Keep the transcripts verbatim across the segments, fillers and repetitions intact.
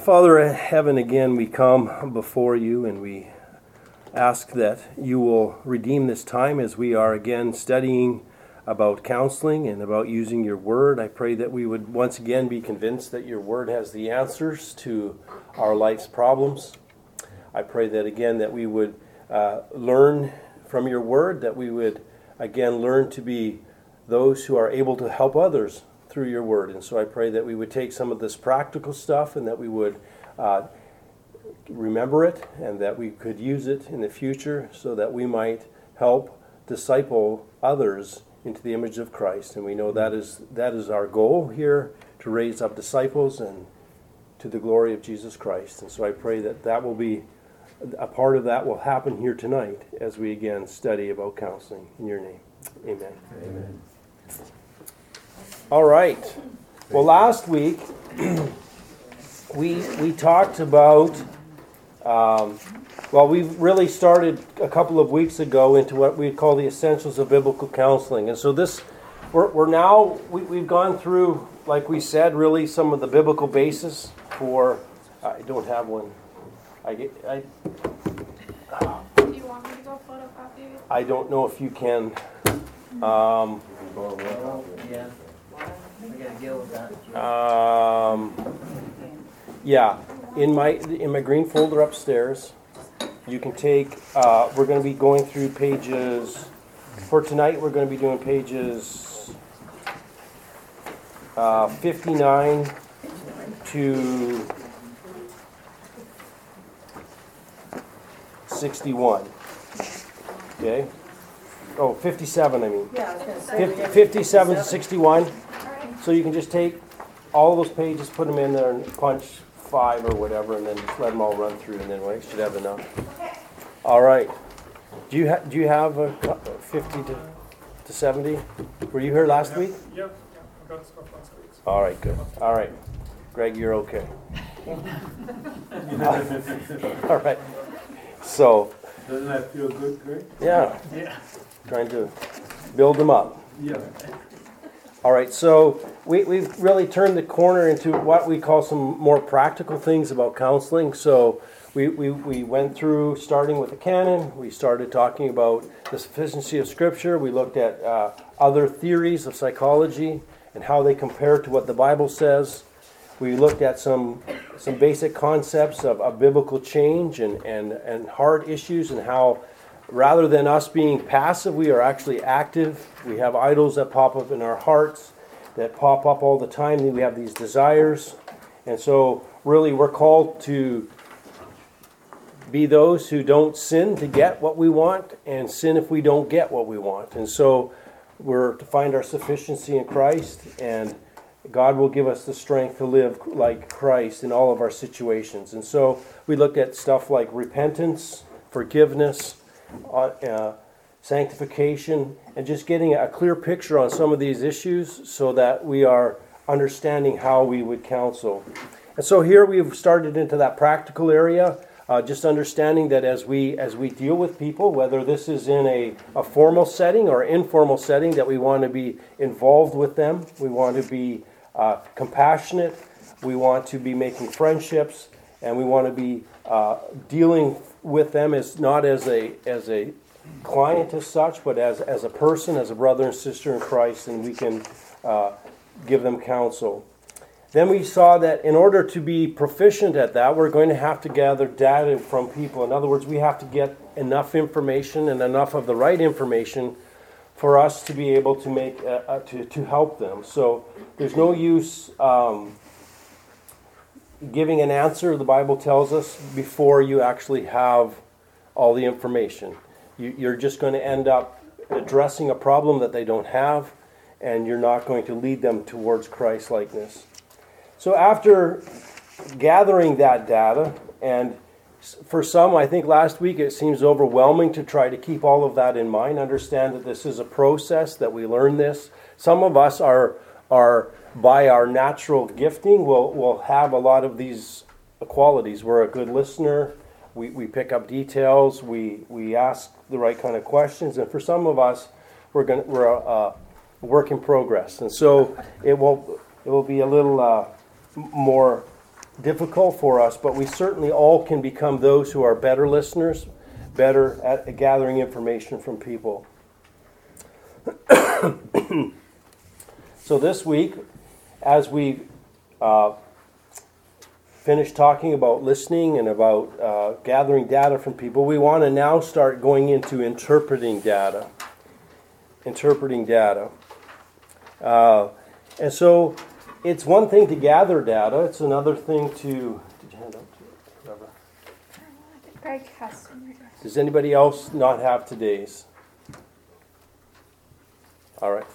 Father in heaven, again we come before you and we ask that you will redeem this time as we are again studying about counseling and about using your word. I pray that we would once again be convinced that your word has the answers to our life's problems. I pray that again that we would uh, learn from your word, that we would again learn to be those who are able to help others through your word. And so I pray that we would take some of this practical stuff and that we would uh, remember it and that we could use it in the future so that we might help disciple others into the image of Christ. And we know that is that is our goal here, to raise up disciples and to the glory of Jesus Christ. And so I pray that that will be a part of that will happen here tonight as we again study about counseling. In your name, amen. Amen. All right. Well, last week we we talked about. Um, well, we really started a couple of weeks ago into what we call the essentials of biblical counseling, and so this we're, we're now we, we've gone through, like we said, really some of the biblical basis for. I don't have one. I get. I. Do you want me to go photocopy it? I don't know if you can. Um, Yeah, we gotta deal with that. Um, yeah, in my in my green folder upstairs, you can take. Uh, we're going to be going through pages. For tonight, we're going to be doing pages uh, fifty-nine to sixty-one. Okay. Oh, fifty-seven, I mean. Yeah, I was going to say. fifty, fifty-seven to sixty-one. So you can just take all those pages, put them in there, and punch five or whatever, and then just let them all run through, and then we should have enough. All right. Do you ha- do you have a fifty to to seventy? Were you here last week? Yeah, yeah, I got stuff last week. So. All right, good. All right, Greg, you're okay. All right. So. Doesn't that feel good, Greg? Yeah. Yeah. Trying to build them up. Yeah. All right, so we, we've really turned the corner into what we call some more practical things about counseling. So we, we, we went through starting with the canon. We started talking about the sufficiency of Scripture. We looked at uh, other theories of psychology and how they compare to what the Bible says. We looked at some some basic concepts of, of biblical change and, and, and heart issues and how rather than us being passive, we are actually active. We have idols that pop up in our hearts, that pop up all the time. We have these desires. And so really we're called to be those who don't sin to get what we want and sin if we don't get what we want. And so we're to find our sufficiency in Christ, and God will give us the strength to live like Christ in all of our situations. And so we looked at stuff like repentance, forgiveness, Uh, uh, sanctification, and just getting a clear picture on some of these issues so that we are understanding how we would counsel. And so here we've started into that practical area, uh, just understanding that as we as we deal with people, whether this is in a, a formal setting or informal setting, that we want to be involved with them. We want to be uh, compassionate. We want to be making friendships, and we want to be uh, dealing with them as not as a as a client as such, but as as a person, as a brother and sister in Christ, and we can uh, give them counsel. Then we saw that in order to be proficient at that, we're going to have to gather data from people. In other words, we have to get enough information and enough of the right information for us to be able to make uh, uh, to to help them. So there's no use Um, giving an answer, the Bible tells us, before you actually have all the information. You, you're just going to end up addressing a problem that they don't have, and you're not going to lead them towards Christ-likeness. So after gathering that data, and for some, I think last week it seems overwhelming to try to keep all of that in mind, understand that this is a process, that we learn this. Some of us are are by our natural gifting, we'll, we'll have a lot of these qualities. We're a good listener. We, we pick up details. We we ask the right kind of questions. And for some of us, we're going we're a, a work in progress. And so it will it will be a little uh, more difficult for us, but we certainly all can become those who are better listeners, better at gathering information from people. So this week, as we uh, finish talking about listening and about uh, gathering data from people, we want to now start going into interpreting data. Interpreting data. Uh, and so it's one thing to gather data, it's another thing to... Did you hand out to whoever? Greg has some. Does anybody else not have today's? All right.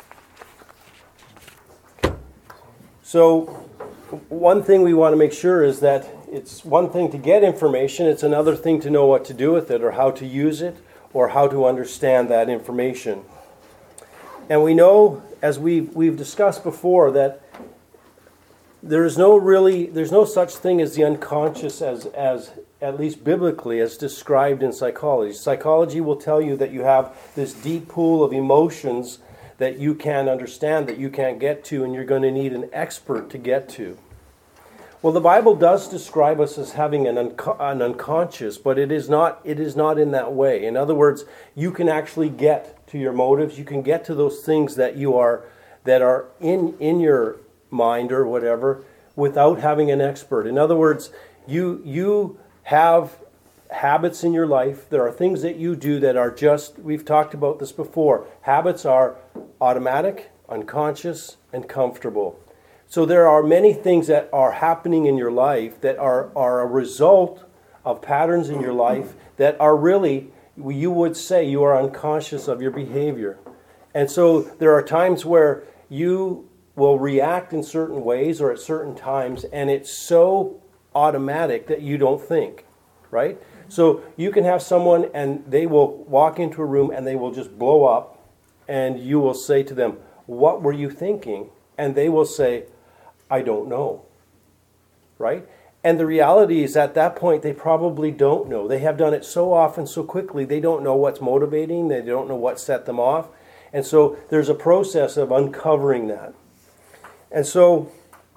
So one thing we want to make sure is that it's one thing to get information, it's another thing to know what to do with it or how to use it or how to understand that information. And we know, as we've, we've discussed before, that there is no really, there's no such thing as the unconscious as, as at least biblically, as described in psychology. Psychology will tell you that you have this deep pool of emotions that you can't understand, that you can't get to, and you're going to need an expert to get to. Well, the Bible does describe us as having an, unco- an unconscious, but it is not, it is not in that way. In other words, you can actually get to your motives, you can get to those things that you are, that are in, in your mind or whatever, without having an expert. In other words, you, you have habits in your life. There are things that you do that are just, we've talked about this before. Habits are automatic, unconscious, and comfortable. So there are many things that are happening in your life that are, are a result of patterns in your life that are really, you would say, you are unconscious of your behavior. And so there are times where you will react in certain ways or at certain times, and it's so automatic that you don't think, right? So you can have someone and they will walk into a room and they will just blow up, and you will say to them, "What were you thinking?" And they will say, "I don't know." Right? And the reality is at that point they probably don't know. They have done it so often, so quickly, they don't know what's motivating, they don't know what set them off. And so there's a process of uncovering that. And so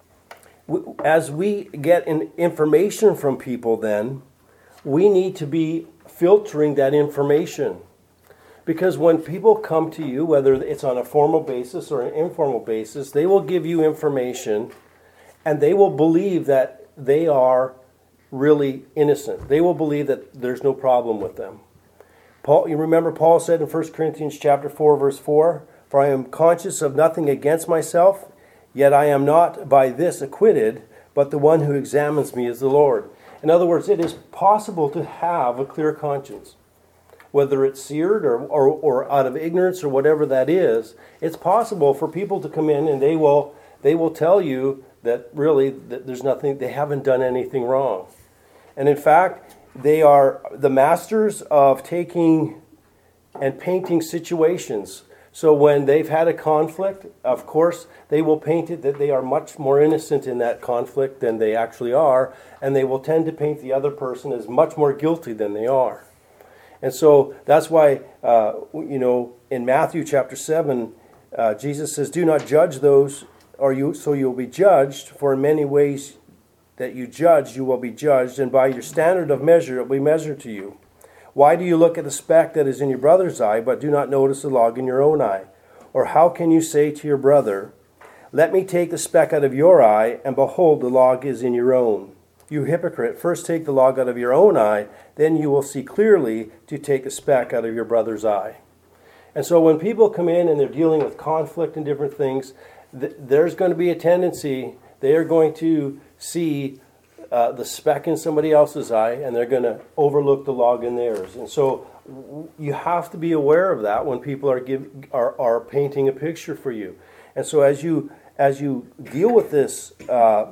as we get in information from people then, we need to be filtering that information. Because when people come to you, whether it's on a formal basis or an informal basis, they will give you information and they will believe that they are really innocent. They will believe that there's no problem with them. Paul, you remember Paul said in First Corinthians chapter four, verse four, "For I am conscious of nothing against myself, yet I am not by this acquitted, but the one who examines me is the Lord." In other words, it is possible to have a clear conscience. Whether it's seared or, or, or out of ignorance or whatever that is, it's possible for people to come in and they will they will tell you that really that there's nothing, they haven't done anything wrong. And in fact, they are the masters of taking and painting situations. So when they've had a conflict, of course, they will paint it that they are much more innocent in that conflict than they actually are, and they will tend to paint the other person as much more guilty than they are. And so that's why, uh, you know, in Matthew chapter seven, uh, Jesus says, "Do not judge those, or you so you'll be judged, for in many ways that you judge, you will be judged, and by your standard of measure it will be measured to you. Why do you look at the speck that is in your brother's eye, but do not notice the log in your own eye? Or how can you say to your brother, 'Let me take the speck out of your eye,' and behold, the log is in your own? You hypocrite, first take the log out of your own eye, then you will see clearly to take the speck out of your brother's eye." And so when people come in and they're dealing with conflict and different things, th- there's going to be a tendency, they are going to see uh, the speck in somebody else's eye, and they're going to overlook the log in theirs. And so w- you have to be aware of that when people are, give, are are painting a picture for you. And so as you as you deal with this uh,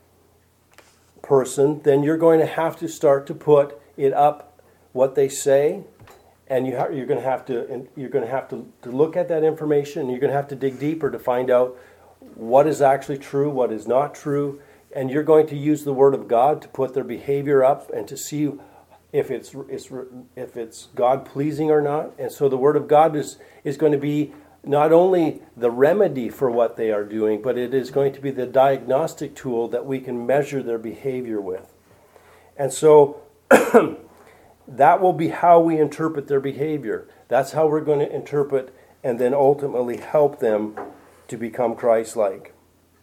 person, then you're going to have to start to put it up what they say, and you ha- you're going to have to and you're going to have to, to look at that information. And you're going to have to dig deeper to find out what is actually true, what is not true, and you're going to use the Word of God to put their behavior up and to see if it's, it's if it's God pleasing or not. And so the Word of God is is going to be not only the remedy for what they are doing, but it is going to be the diagnostic tool that we can measure their behavior with. And so that will be how we interpret their behavior. That's how we're going to interpret and then ultimately help them to become Christ-like.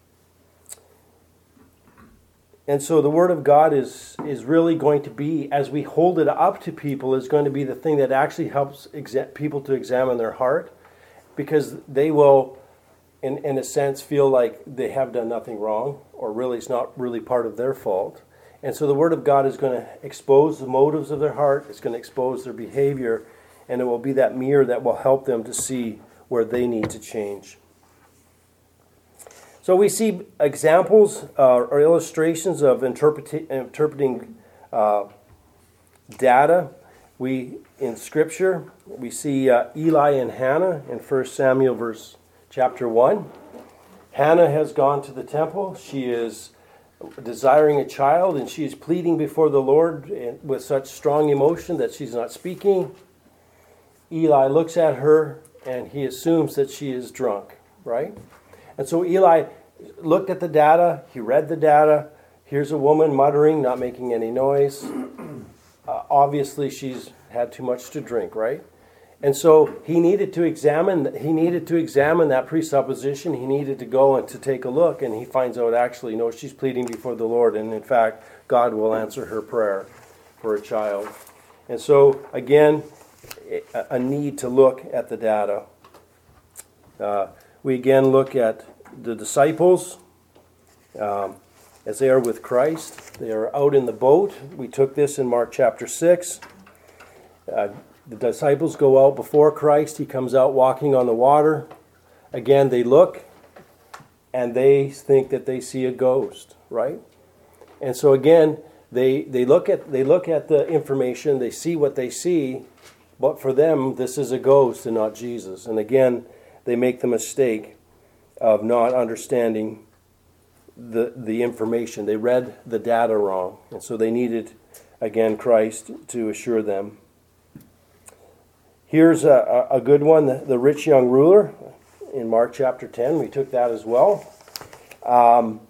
And so the Word of God is, is really going to be, as we hold it up to people, is going to be the thing that actually helps exa- people to examine their heart, because they will, in, in a sense, feel like they have done nothing wrong, or really it's not really part of their fault. And so the Word of God is going to expose the motives of their heart, it's going to expose their behavior, and it will be that mirror that will help them to see where they need to change. So we see examples uh, or illustrations of interpreti- interpreting uh, data. We in Scripture we see uh, Eli and Hannah in First Samuel verse chapter one. Hannah has gone to the temple. She is desiring a child, and she is pleading before the Lord with such strong emotion that she's not speaking. Eli looks at her and he assumes that she is drunk, right? And so Eli looked at the data, he read the data. Here's a woman muttering, not making any noise. Uh, obviously she's had too much to drink, right? And so he needed to examine he needed to examine that presupposition. He needed to go and to take a look, and he finds out actually, no, she's pleading before the Lord, and in fact, God will answer her prayer for a child. And so again, a need to look at the data. Uh, we again look at the disciples um, as they are with Christ. They are out in the boat. We took this in Mark chapter six. Uh, the disciples go out before Christ. He comes out walking on the water. Again, they look and they think that they see a ghost, right? And so again, they they look at they look at the information, they see what they see, but for them, this is a ghost and not Jesus. And again, they make the mistake of not understanding the the information. They read the data wrong. And so they needed, again, Christ to assure them. Here's a, a good one, the, the rich young ruler in Mark chapter ten. We took that as well. Um,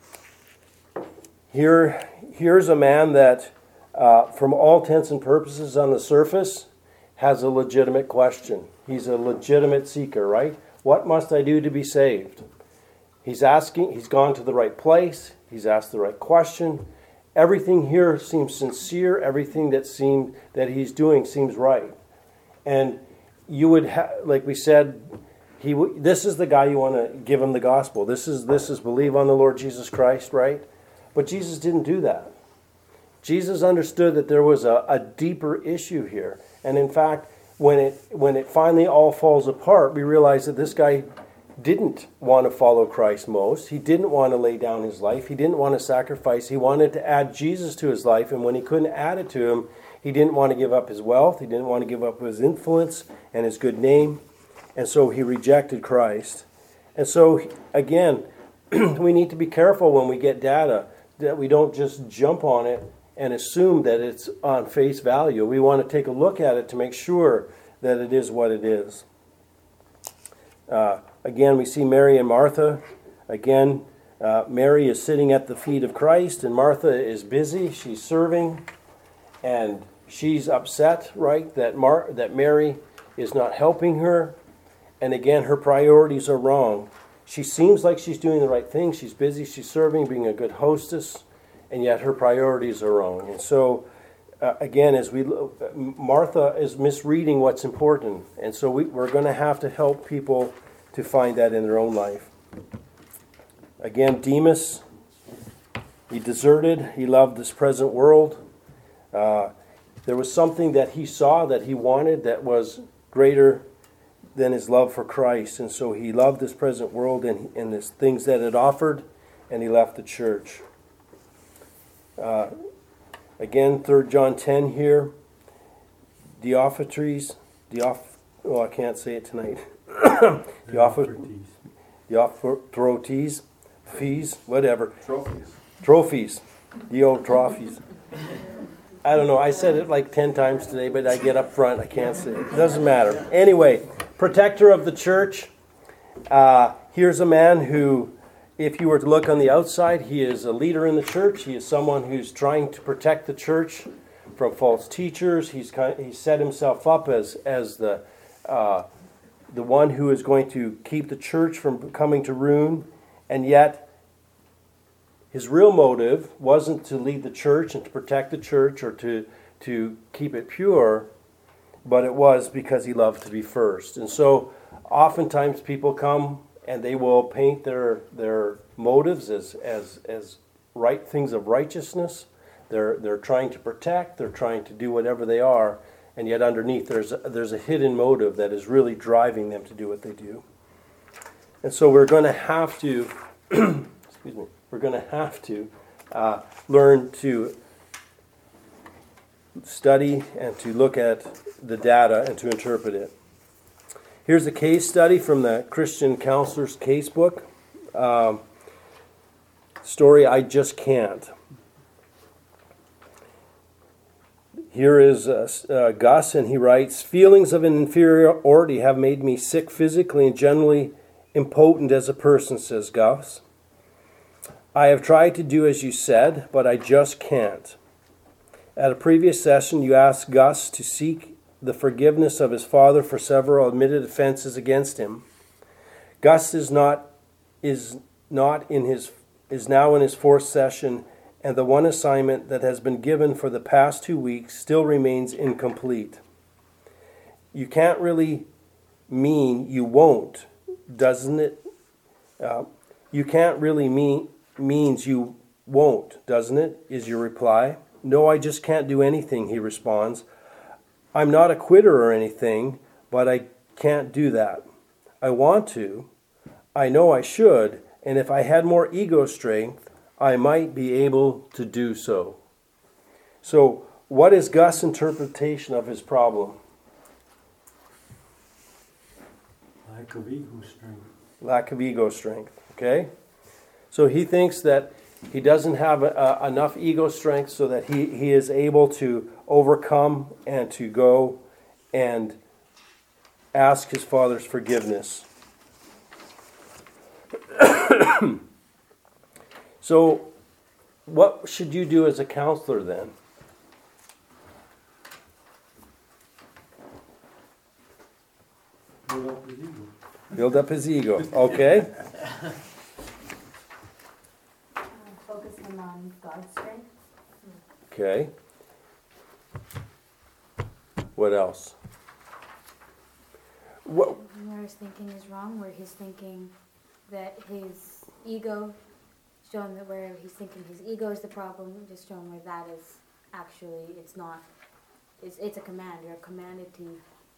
here, here's a man that, uh, from all intents and purposes on the surface, has a legitimate question. He's a legitimate seeker, right? What must I do to be saved? He's asking, he's gone to the right place, he's asked the right question. Everything here seems sincere, everything that seemed that he's doing seems right. And you would have, like we said, he w- this is the guy you want to give him the gospel. This is this is believe on the Lord Jesus Christ, right? But Jesus didn't do that. Jesus understood that there was a, a deeper issue here. And in fact, when it when it finally all falls apart, we realize that this guy didn't want to follow Christ most. He didn't want to lay down his life. He didn't want to sacrifice. He wanted to add Jesus to his life. And when he couldn't add it to him, he didn't want to give up his wealth. He didn't want to give up his influence and his good name. And so he rejected Christ. And so, again, we need to be careful when we get data that we don't just jump on it and assume that it's on face value. We want to take a look at it to make sure that it is what it is. Uh, again, we see Mary and Martha. Again, uh, Mary is sitting at the feet of Christ, and Martha is busy. She's serving, and she's upset, right, that Mar- that Mary is not helping her. And again, her priorities are wrong. She seems like she's doing the right thing. She's busy, she's serving, being a good hostess, and yet her priorities are wrong. And so, uh, again, as we look, Martha is misreading what's important. And so we, we're going to have to help people to find that in their own life. Again, Demas, he deserted. He loved this present world. Uh, there was something that he saw that he wanted that was greater than his love for Christ. And so he loved this present world and, and the things that it offered, and he left the church. Uh, again, Third John ten here. Diophantries. Diof- oh, I can't say it tonight. Diophantries. Diophantries. Fees, whatever. Trophies. Trophies. Dio trophies. I don't know. I said it like ten times today, but I get up front. I can't say it. It doesn't matter. Anyway, protector of the church. Uh, here's a man who, if you were to look on the outside, he is a leader in the church. He is someone who's trying to protect the church from false teachers. He's kind of, he's set himself up as as the uh, the one who is going to keep the church from coming to ruin, and yet his real motive wasn't to lead the church and to protect the church or to to keep it pure, but it was because he loved to be first. And so oftentimes people come and they will paint their their motives as as as right things of righteousness. They're they're trying to protect, they're trying to do whatever they are, and yet underneath there's a, there's a hidden motive that is really driving them to do what they do. And so we're going to have to excuse me, we're going to have to uh, learn to study and to look at the data and to interpret it. Here's a case study from the Christian Counselor's Casebook. Um, story, I Just Can't. Here is uh, uh, Gus, and he writes, "Feelings of inferiority have made me sick physically and generally impotent as a person," says Gus. "I have tried to do as you said, but I just can't." At a previous session, you asked Gus to seek the forgiveness of his father for several admitted offenses against him. Gus is not is not in his is now in his fourth session, and the one assignment that has been given for the past two weeks still remains incomplete. You can't really mean you won't, doesn't it? Uh, you can't really mean means you won't, doesn't it? Is your reply. "No, I just can't do anything," he responds. "I'm not a quitter or anything, but I can't do that. I want to. I know I should, and if I had more ego strength, I might be able to do so." So, what is Gus' interpretation of his problem? Lack of ego strength. Lack of ego strength, okay? So he thinks that he doesn't have uh, enough ego strength so that he, he is able to overcome and to go and ask his father's forgiveness. So, what should you do as a counselor then? Build up his ego. Build up his ego, okay? Focus him on God's strength. Okay. What else? What? Where his thinking is wrong, where he's thinking that his ego, showing that where he's thinking his ego is the problem, just showing where that is actually, it's not, it's, it's a command, you're commanded to.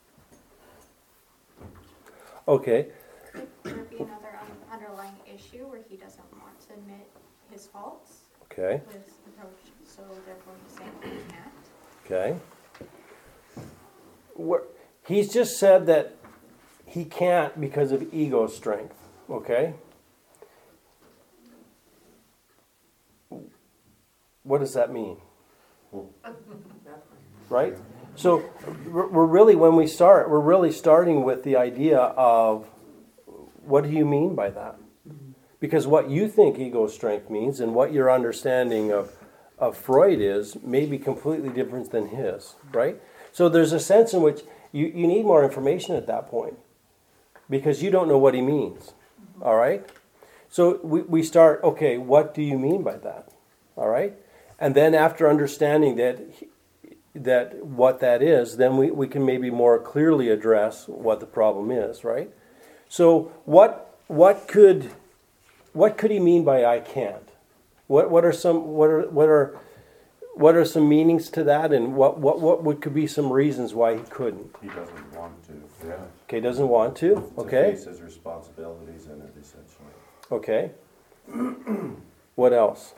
Okay. Could there be another un- underlying issue where he doesn't want to admit his faults Okay. with his approach, so therefore he's saying he can't? Okay. What, he's just said that he can't because of ego strength. Okay? What does that mean? Right? So we're we're really, when we start, we're really starting with the idea of what do you mean by that? Because what you think ego strength means and what your understanding of, of Freud is may be completely different than his, right? So there's a sense in which you, you need more information at that point because you don't know what he means, all right? So we, we start, okay, what do you mean by that, all right? And then after understanding that that what that is, then we, we can maybe more clearly address what the problem is, right? So what what could what could he mean by I can't? What what are some what are what are what are some meanings to that, and what what what would could be some reasons why he couldn't? He doesn't want to. Yeah. Okay, doesn't want to. Okay. To face his responsibilities in it, essentially. Okay. What else?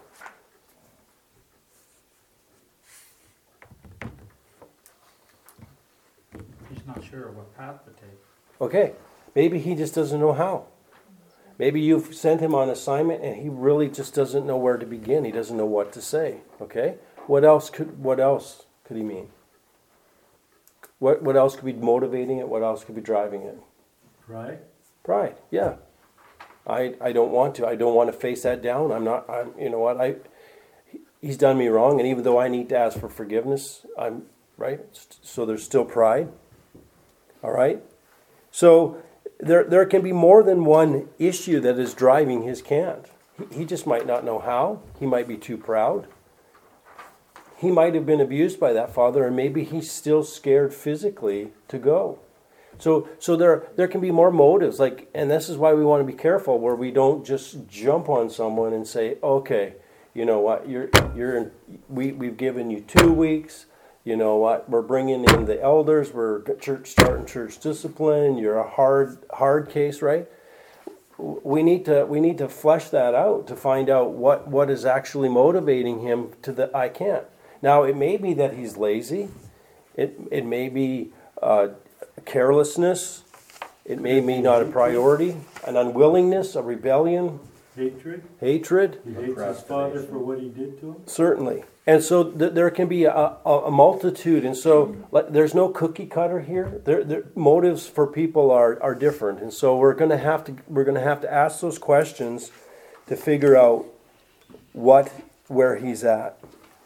He's not sure what path to take. Okay. Maybe he just doesn't know how. Maybe you've sent him on assignment and he really just doesn't know where to begin. He doesn't know what to say. Okay? What else could what else could he mean? What what else could be motivating it? What else could be driving it? Right? Pride, yeah. I, I don't want to. I don't want to face that down. I'm not, I'm, you know what, I, he's done me wrong, and even though I need to ask for forgiveness, I'm, right? So there's still pride. All right? So there there can be more than one issue that is driving his cant. He, he just might not know how. He might be too proud. He might have been abused by that father, and maybe he's still scared physically to go. So so there there can be more motives, like, and this is why we want to be careful where we don't just jump on someone and say, okay, you know what, you're you're in, we we've given you two weeks. You know what, we're bringing in the elders. We're church starting church discipline. You're a hard hard case, right? We need to we need to flesh that out to find out what what is actually motivating him to the I can't. Now it may be that he's lazy. It it may be. Uh, Carelessness, it may be not a priority, an unwillingness, a rebellion, Hatred. hatred, He hates his father for what he did to him. certainly. And so th- there can be a, a, a multitude, and so like, there's no cookie cutter here. There, there, motives for people are, are different, and so we're going to have to we're going to have to ask those questions to figure out what where he's at.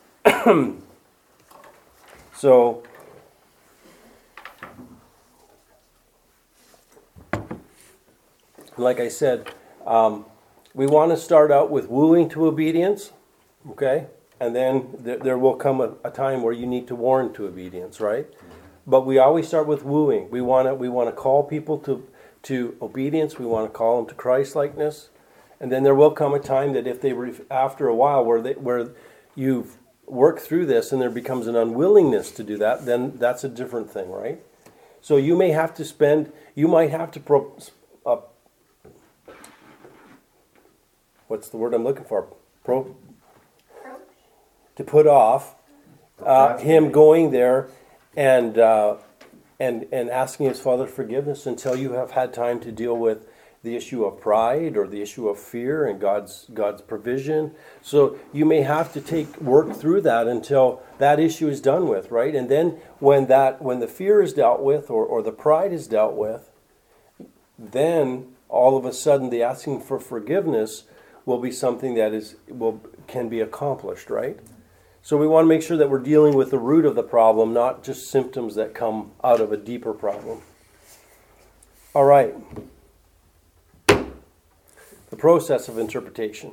So. Like I said, um, we want to start out with wooing to obedience, okay? And then th- there will come a, a time where you need to warn to obedience, right? But we always start with wooing. We want to we want to call people to to obedience. We want to call them to Christ-likeness. And then there will come a time that if they re- after a while where they where you've worked through this and there becomes an unwillingness to do that, then that's a different thing, right? So you may have to spend. You might have to. Pro, uh, What's the word I'm looking for? Pro, to put off uh, him going there and uh, and and asking his father forgiveness until you have had time to deal with the issue of pride or the issue of fear and God's God's provision. So you may have to take work through that until that issue is done with, right? And then when that when the fear is dealt with or, or the pride is dealt with, then all of a sudden the asking for forgiveness will be something that is will can be accomplished, right? So we want to make sure that we're dealing with the root of the problem, not just symptoms that come out of a deeper problem. All right. The process of interpretation.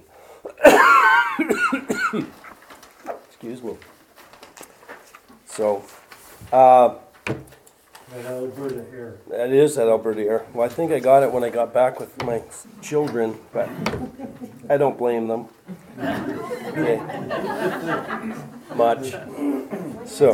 Excuse me. So, uh, That Alberta air. that is that Alberta air. Well, I think I got it when I got back with my children, but I don't blame them. Okay. Much. So,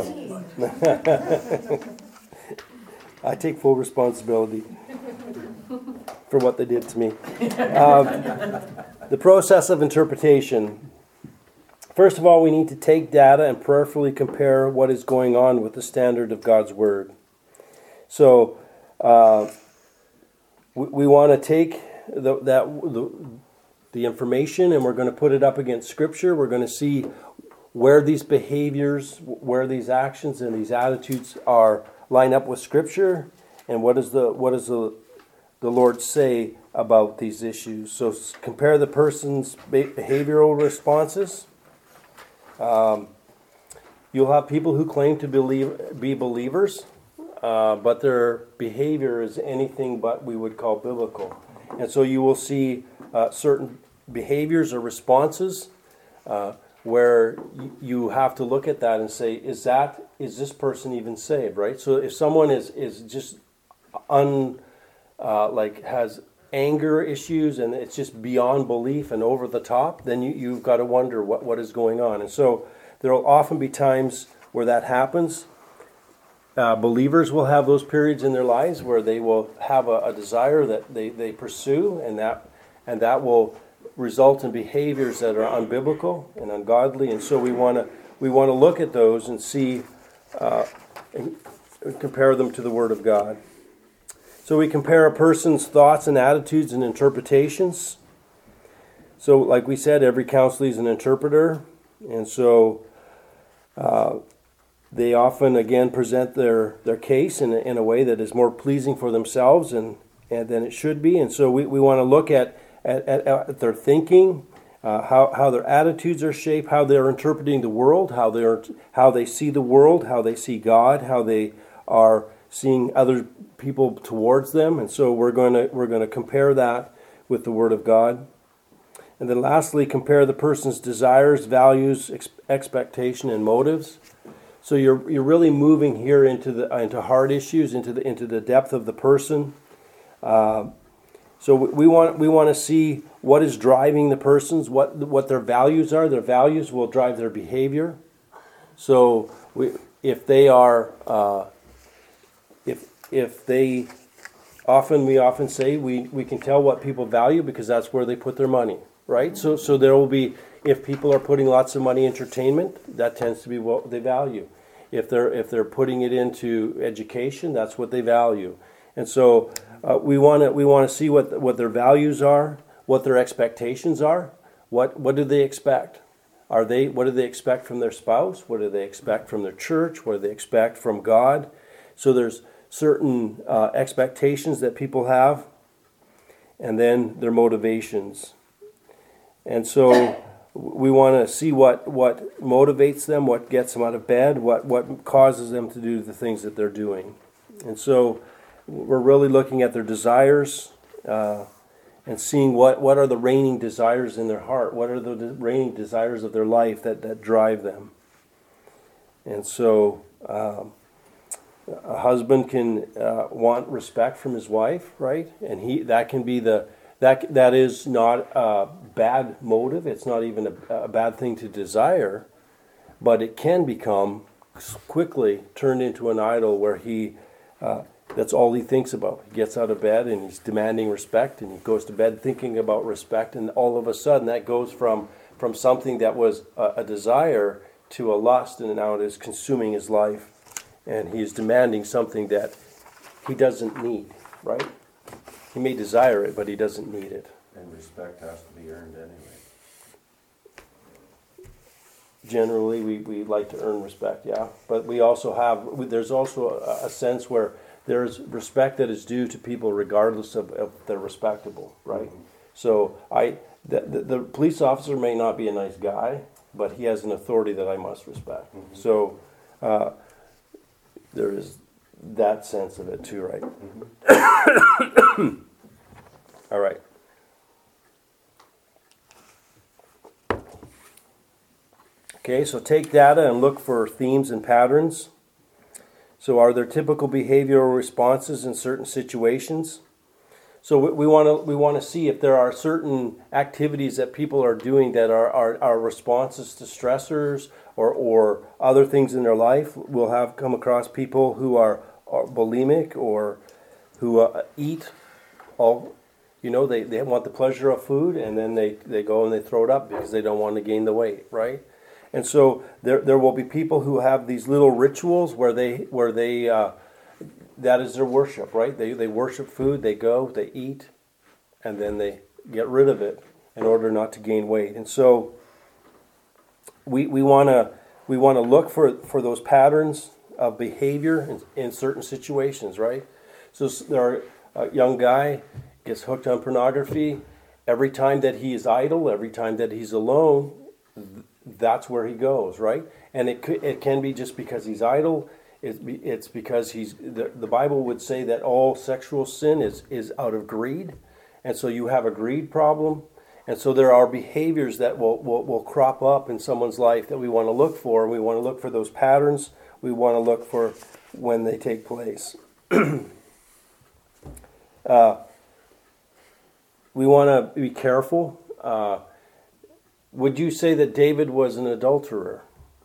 I take full responsibility for what they did to me. Um, the process of interpretation. First of all, we need to take data and prayerfully compare what is going on with the standard of God's Word. So, uh, we, we want to take the, that the, the information and we're going to put it up against Scripture. We're going to see where these behaviors, where these actions and these attitudes are line up with Scripture, and what does the what does the the Lord say about these issues. So compare the person's behavioral responses. Um, you'll have people who claim to believe be believers. Uh, but their behavior is anything but we would call biblical. And so you will see uh, certain behaviors or responses uh, where y- you have to look at that and say, is that is this person even saved, right? So if someone is, is just un, uh, like has anger issues and it's just beyond belief and over the top, then you, you've got to wonder what, what is going on. And so there will often be times where that happens. Uh, believers will have those periods in their lives where they will have a, a desire that they, they pursue, and that and that will result in behaviors that are unbiblical and ungodly. And so we want to we want to look at those and see uh, and compare them to the Word of God. So we compare a person's thoughts and attitudes and interpretations. So, like we said, every counselor is an interpreter, and so. Uh, They often, again, present their, their case in a, in a way that is more pleasing for themselves and, and than it should be. And so we, we want to look at, at, at, at their thinking, uh, how, how their attitudes are shaped, how they're interpreting the world, how they're how they see the world, how they see God, how they are seeing other people towards them. And so we're going to we're going to compare that with the Word of God. And then lastly, compare the person's desires, values, ex- expectation, and motives. So you're you're really moving here into the into hard issues, into the into the depth of the person. Uh, so we want we want to see what is driving the persons, what what their values are. Their values will drive their behavior. So we, if they are, uh, if if they, often we often say we, we can tell what people value because that's where they put their money, right? So so there will be, if people are putting lots of money in entertainment, that tends to be what they value. If they're if they're putting it into education, that's what they value. And so uh, we want to we want to see what what their values are, what their expectations are. What what do they expect? Are they what do they expect from their spouse? What do they expect from their church? What do they expect from God? So there's certain uh, expectations that people have, and then their motivations. And so we want to see what, what motivates them, what gets them out of bed, what, what causes them to do the things that they're doing. And so we're really looking at their desires uh, and seeing what, what are the reigning desires in their heart, what are the reigning desires of their life that, that drive them. And so um, a husband can uh, want respect from his wife, right? And he that can be the that that is not a bad motive. It's not even a, a bad thing to desire, but it can become quickly turned into an idol where he uh, that's all he thinks about. He gets out of bed and he's demanding respect, and he goes to bed thinking about respect, and all of a sudden that goes from from something that was a, a desire to a lust, and now it is consuming his life. And he is demanding something that he doesn't need, right? He may desire it, but he doesn't need it. And respect has to be earned anyway. Generally, we, we like to earn respect, yeah. But we also have, there's also a, a sense where there's respect that is due to people regardless of if they're respectable, right? Mm-hmm. So I, the, the, the police officer may not be a nice guy, but he has an authority that I must respect. Mm-hmm. So, uh, there is that sense of it too, right? Mm-hmm. All right. Okay, so take data and look for themes and patterns. So are there typical behavioral responses in certain situations? So we want to we want to see if there are certain activities that people are doing that are, are, are responses to stressors or, or other things in their life. We'll have come across people who are, are bulimic or who uh, eat all, you know, they, they want the pleasure of food, and then they, they go and they throw it up because they don't want to gain the weight, right? And so there there will be people who have these little rituals where they where they uh, that is their worship, right? They they worship food. They go, they eat, and then they get rid of it in order not to gain weight. And so we we want to we want to look for, for those patterns of behavior in, in certain situations, right? So there are, a young guy gets hooked on pornography. Every time that he is idle, every time that he's alone, that's where he goes, right? And it it can be just because he's idle. It's because he's the, the Bible would say that all sexual sin is, is out of greed. And so you have a greed problem. And so there are behaviors that will, will, will crop up in someone's life that we want to look for. We want to look for those patterns. We want to look for when they take place. uh, we want to be careful. Uh, would you say that David was an adulterer?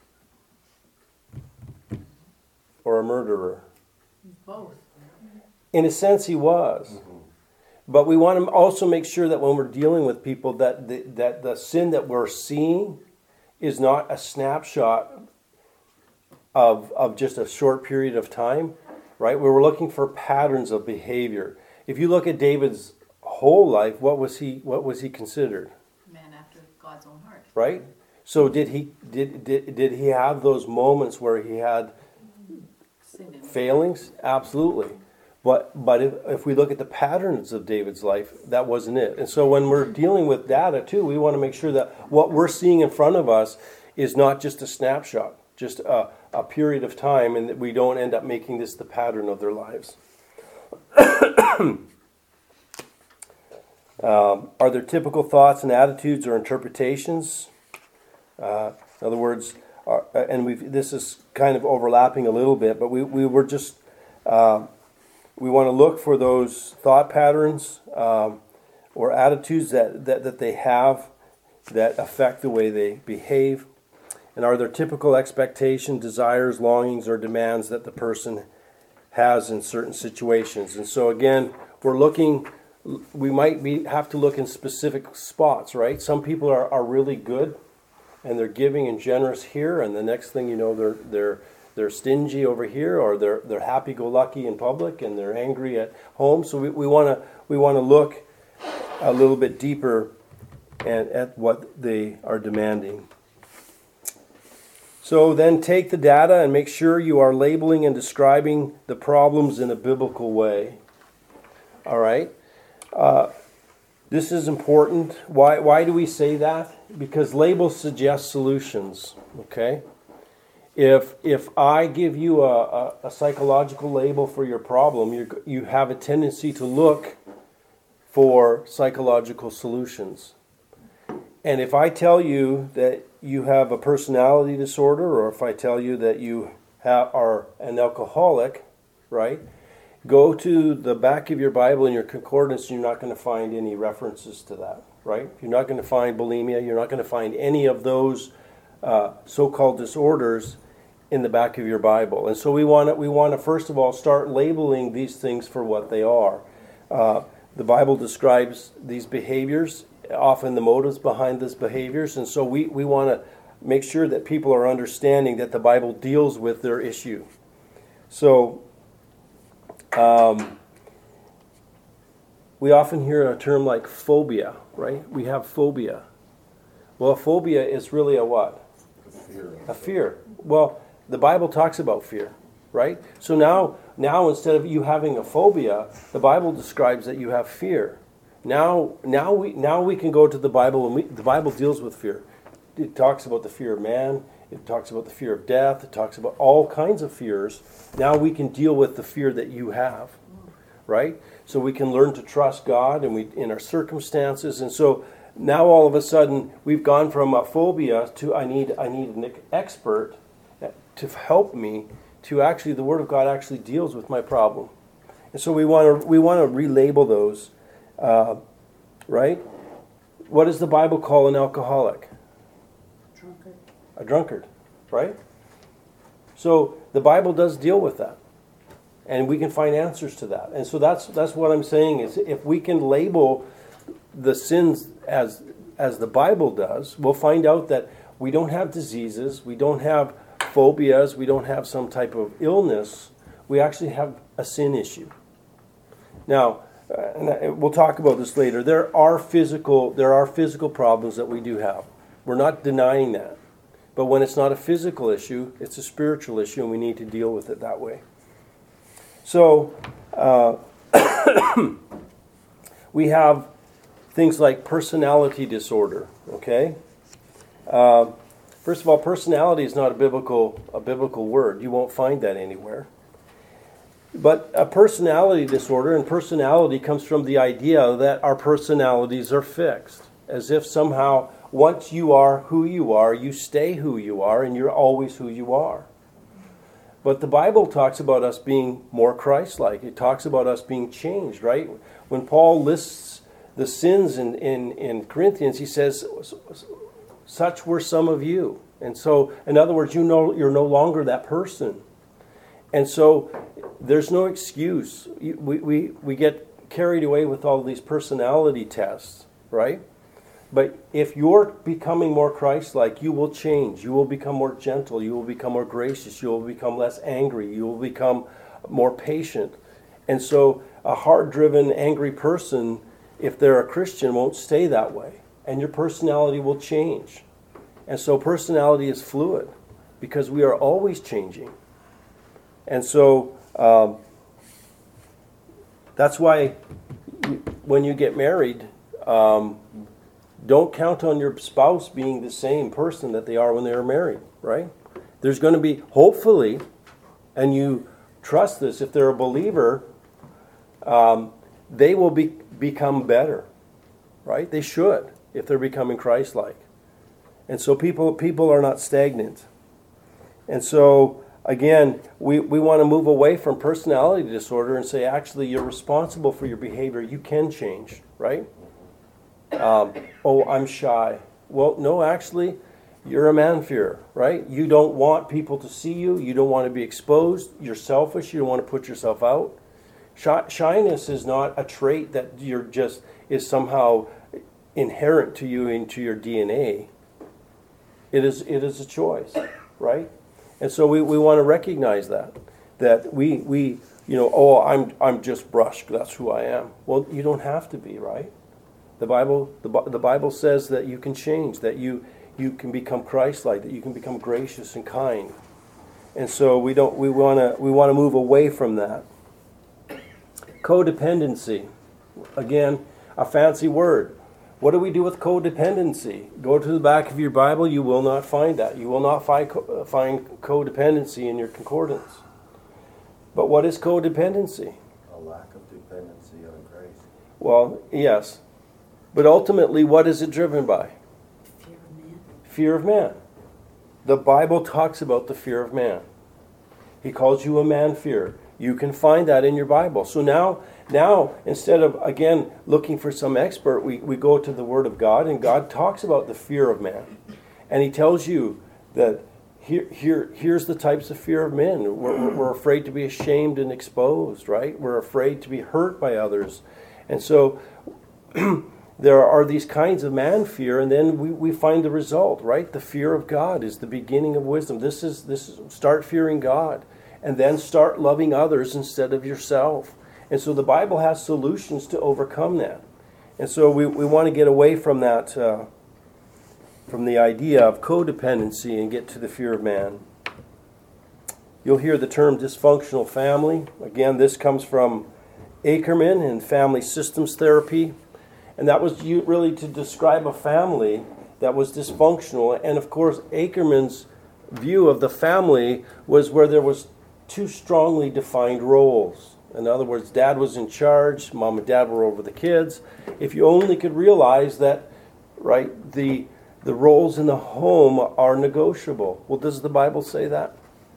Or a murderer? Both. In a sense, he was. Mm-hmm. But we want to also make sure that when we're dealing with people, that the, that the sin that we're seeing is not a snapshot of of just a short period of time, right? We were looking for patterns of behavior. If you look at David's whole life, what was he? What was he considered? Man after God's own heart. Right. So did he did did did he have those moments where he had failings? Absolutely. But but if, if we look at the patterns of David's life, that wasn't it. And so when we're dealing with data too, we want to make sure that what we're seeing in front of us is not just a snapshot, just a, a period of time, and that we don't end up making this the pattern of their lives. um, are there typical thoughts and attitudes or interpretations? Uh, in other words, are, and we've, this is kind of overlapping a little bit, but we, we were just... Uh, We want to look for those thought patterns um, or attitudes that, that, that they have that affect the way they behave. And are there typical expectations, desires, longings, or demands that the person has in certain situations? And so again, we're looking, we might be have to look in specific spots, right? Some people are, are really good and they're giving and generous here, and the next thing you know, they're they're They're stingy over here, or they're they're happy-go-lucky in public, and they're angry at home. So we want to we want to look a little bit deeper and at what they are demanding. So then take the data and make sure you are labeling and describing the problems in a biblical way. All right. Uh, this is important. Why why do we say that? Because labels suggest solutions. Okay. If if I give you a, a, a psychological label for your problem, you you have a tendency to look for psychological solutions. And if I tell you that you have a personality disorder, or if I tell you that you have, are an alcoholic, right? Go to the back of your Bible in your concordance, and you're not going to find any references to that, right? You're not going to find bulimia. You're not going to find any of those uh, so-called disorders in the back of your Bible. And so we want to, we want to first of all start labeling these things for what they are. Uh, the Bible describes these behaviors, often the motives behind these behaviors, and so we, we want to make sure that people are understanding that the Bible deals with their issue. So um, we often hear a term like phobia, right? We have phobia. Well, a phobia is really a what? Fear. A fear. Well, the Bible talks about fear, right? So now, now instead of you having a phobia, the Bible describes that you have fear. Now, now we now we can go to the Bible, and we, the Bible deals with fear. It talks about the fear of man. It talks about the fear of death. It talks about all kinds of fears. Now we can deal with the fear that you have, right? So we can learn to trust God, and we in our circumstances, and so. Now all of a sudden we've gone from a phobia to I need I need an expert to help me to actually the Word of God actually deals with my problem, and so we want to we want to relabel those, uh, right? What does the Bible call an alcoholic? Drunkard. A drunkard, right? So the Bible does deal with that, and we can find answers to that, and so that's that's what I'm saying is if we can label the sins as as the Bible does, we'll find out that we don't have diseases, we don't have phobias, we don't have some type of illness. We actually have a sin issue. Now, uh, and we'll talk about this later. There are physical there are physical problems that we do have. We're not denying that. But when it's not a physical issue, it's a spiritual issue, and we need to deal with it that way. So, uh, we have things like personality disorder, okay? Uh, first of all, personality is not a biblical a biblical word. You won't find that anywhere. But a personality disorder, and personality comes from the idea that our personalities are fixed. As if somehow, once you are who you are, you stay who you are, and you're always who you are. But the Bible talks about us being more Christ-like. It talks about us being changed, right? When Paul lists the sins in, in, in Corinthians, he says, such were some of you. And so, in other words, you know you're no longer that person. And so, there's no excuse. We, we, we get carried away with all these personality tests, right? But if you're becoming more Christ-like, you will change. You will become more gentle. You will become more gracious. You will become less angry. You will become more patient. And so a hard-driven, angry person, if they're a Christian, won't stay that way. And your personality will change. And so personality is fluid because we are always changing. And so um, That's why when you get married, um, don't count on your spouse being the same person that they are when they were married, right? There's going to be, hopefully, and you trust this, if they're a believer, um, they will be, become better, right? They should, if they're becoming Christ-like. And so people people are not stagnant. And so, again, we, we want to move away from personality disorder and say, actually, you're responsible for your behavior. You can change, right? Um, oh, I'm shy. Well, no, actually, you're a man-fearer, right? You don't want people to see you. You don't want to be exposed. You're selfish. You don't want to put yourself out. Shy, shyness is not a trait that you're just is somehow inherent to you into your D N A. It is it is a choice, right? And so we, we want to recognize that. That we we you know, oh, I'm I'm just brusque, that's who I am. Well, you don't have to be, right? The Bible the, the Bible says that you can change, that you you can become Christ-like, that you can become gracious and kind. And so we don't we want to we want to move away from that. Codependency. Again, a fancy word. What do we do with codependency? Go to the back of your Bible, you will not find that. You will not find, find codependency in your concordance. But what is codependency? A lack of dependency on grace. Well, yes. But ultimately, what is it driven by? Fear of man. Fear of man. The Bible talks about the fear of man. He calls you a man-fearer. You can find that in your Bible. So now, now instead of, again, looking for some expert, we, we go to the Word of God, and God talks about the fear of man. And He tells you that here, here, here's the types of fear of men. We're, we're, we're afraid to be ashamed and exposed, right? We're afraid to be hurt by others. And so there are these kinds of man fear, and then we, we find the result, right? The fear of God is the beginning of wisdom. This is this is, start fearing God. And then start loving others instead of yourself. And so the Bible has solutions to overcome that. And so we, we want to get away from that, uh, from the idea of codependency and get to the fear of man. You'll hear the term dysfunctional family. Again, this comes from Ackerman in family systems therapy. And that was really to describe a family that was dysfunctional. And of course, Ackerman's view of the family was where there was two strongly defined roles. In other words, dad was in charge, mom and dad were over the kids. If you only could realize that, right, the the roles in the home are negotiable. Well, does the Bible say that?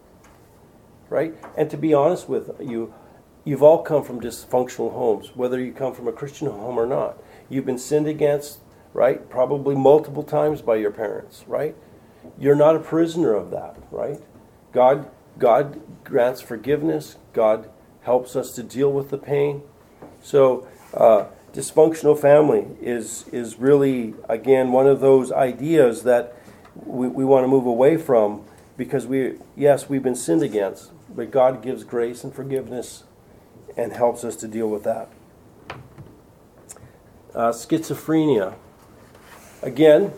Right? And to be honest with you, you've all come from dysfunctional homes, whether you come from a Christian home or not. You've been sinned against, right, probably multiple times by your parents, right? You're not a prisoner of that, right? God God grants forgiveness. God helps us to deal with the pain. So uh, dysfunctional family is is really, again, one of those ideas that we, we want to move away from, because we, yes, we've been sinned against, but God gives grace and forgiveness and helps us to deal with that. Uh, schizophrenia. Again,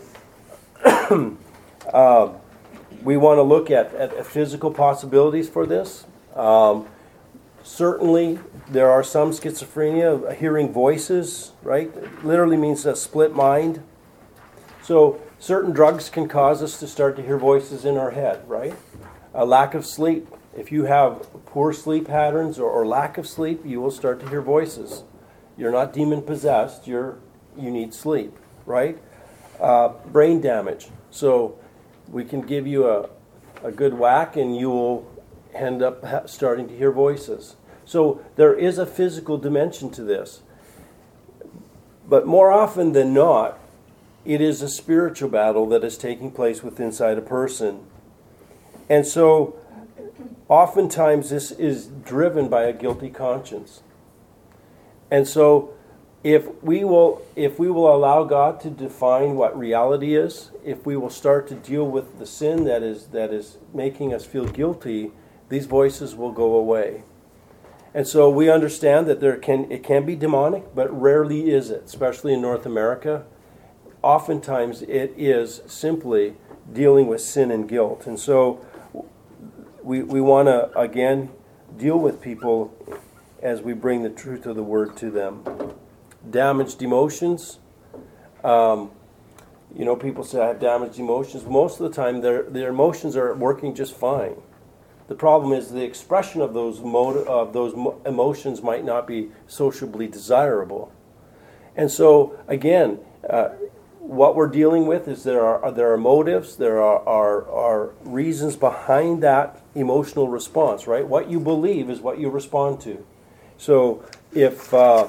uh, we want to look at, at physical possibilities for this. Um, certainly, there are some schizophrenia, hearing voices, right? It literally means a split mind. So certain drugs can cause us to start to hear voices in our head, right? A lack of sleep. If you have poor sleep patterns or, or lack of sleep, you will start to hear voices. You're not demon-possessed. You're you need sleep, right? Uh, brain damage. So we can give you a, a good whack and you will end up ha- starting to hear voices. So there is a physical dimension to this. But more often than not, it is a spiritual battle that is taking place within inside a person. And so oftentimes this is driven by a guilty conscience. And so if we will if we will allow God to define what reality is, if we will start to deal with the sin that is that is making us feel guilty, these voices will go away. And so we understand that there can it can be demonic, but rarely is it, especially in North America. Oftentimes it is simply dealing with sin and guilt. And so we we want to, again, deal with people as we bring the truth of the word to them. Damaged emotions. Um, you know, people say I have damaged emotions. Most of the time, their their emotions are working just fine. The problem is the expression of those mo- of those mo- emotions might not be sociably desirable. And so, again, uh, what we're dealing with is there are there are motives, there are, are are reasons behind that emotional response, right? What you believe is what you respond to. So if uh,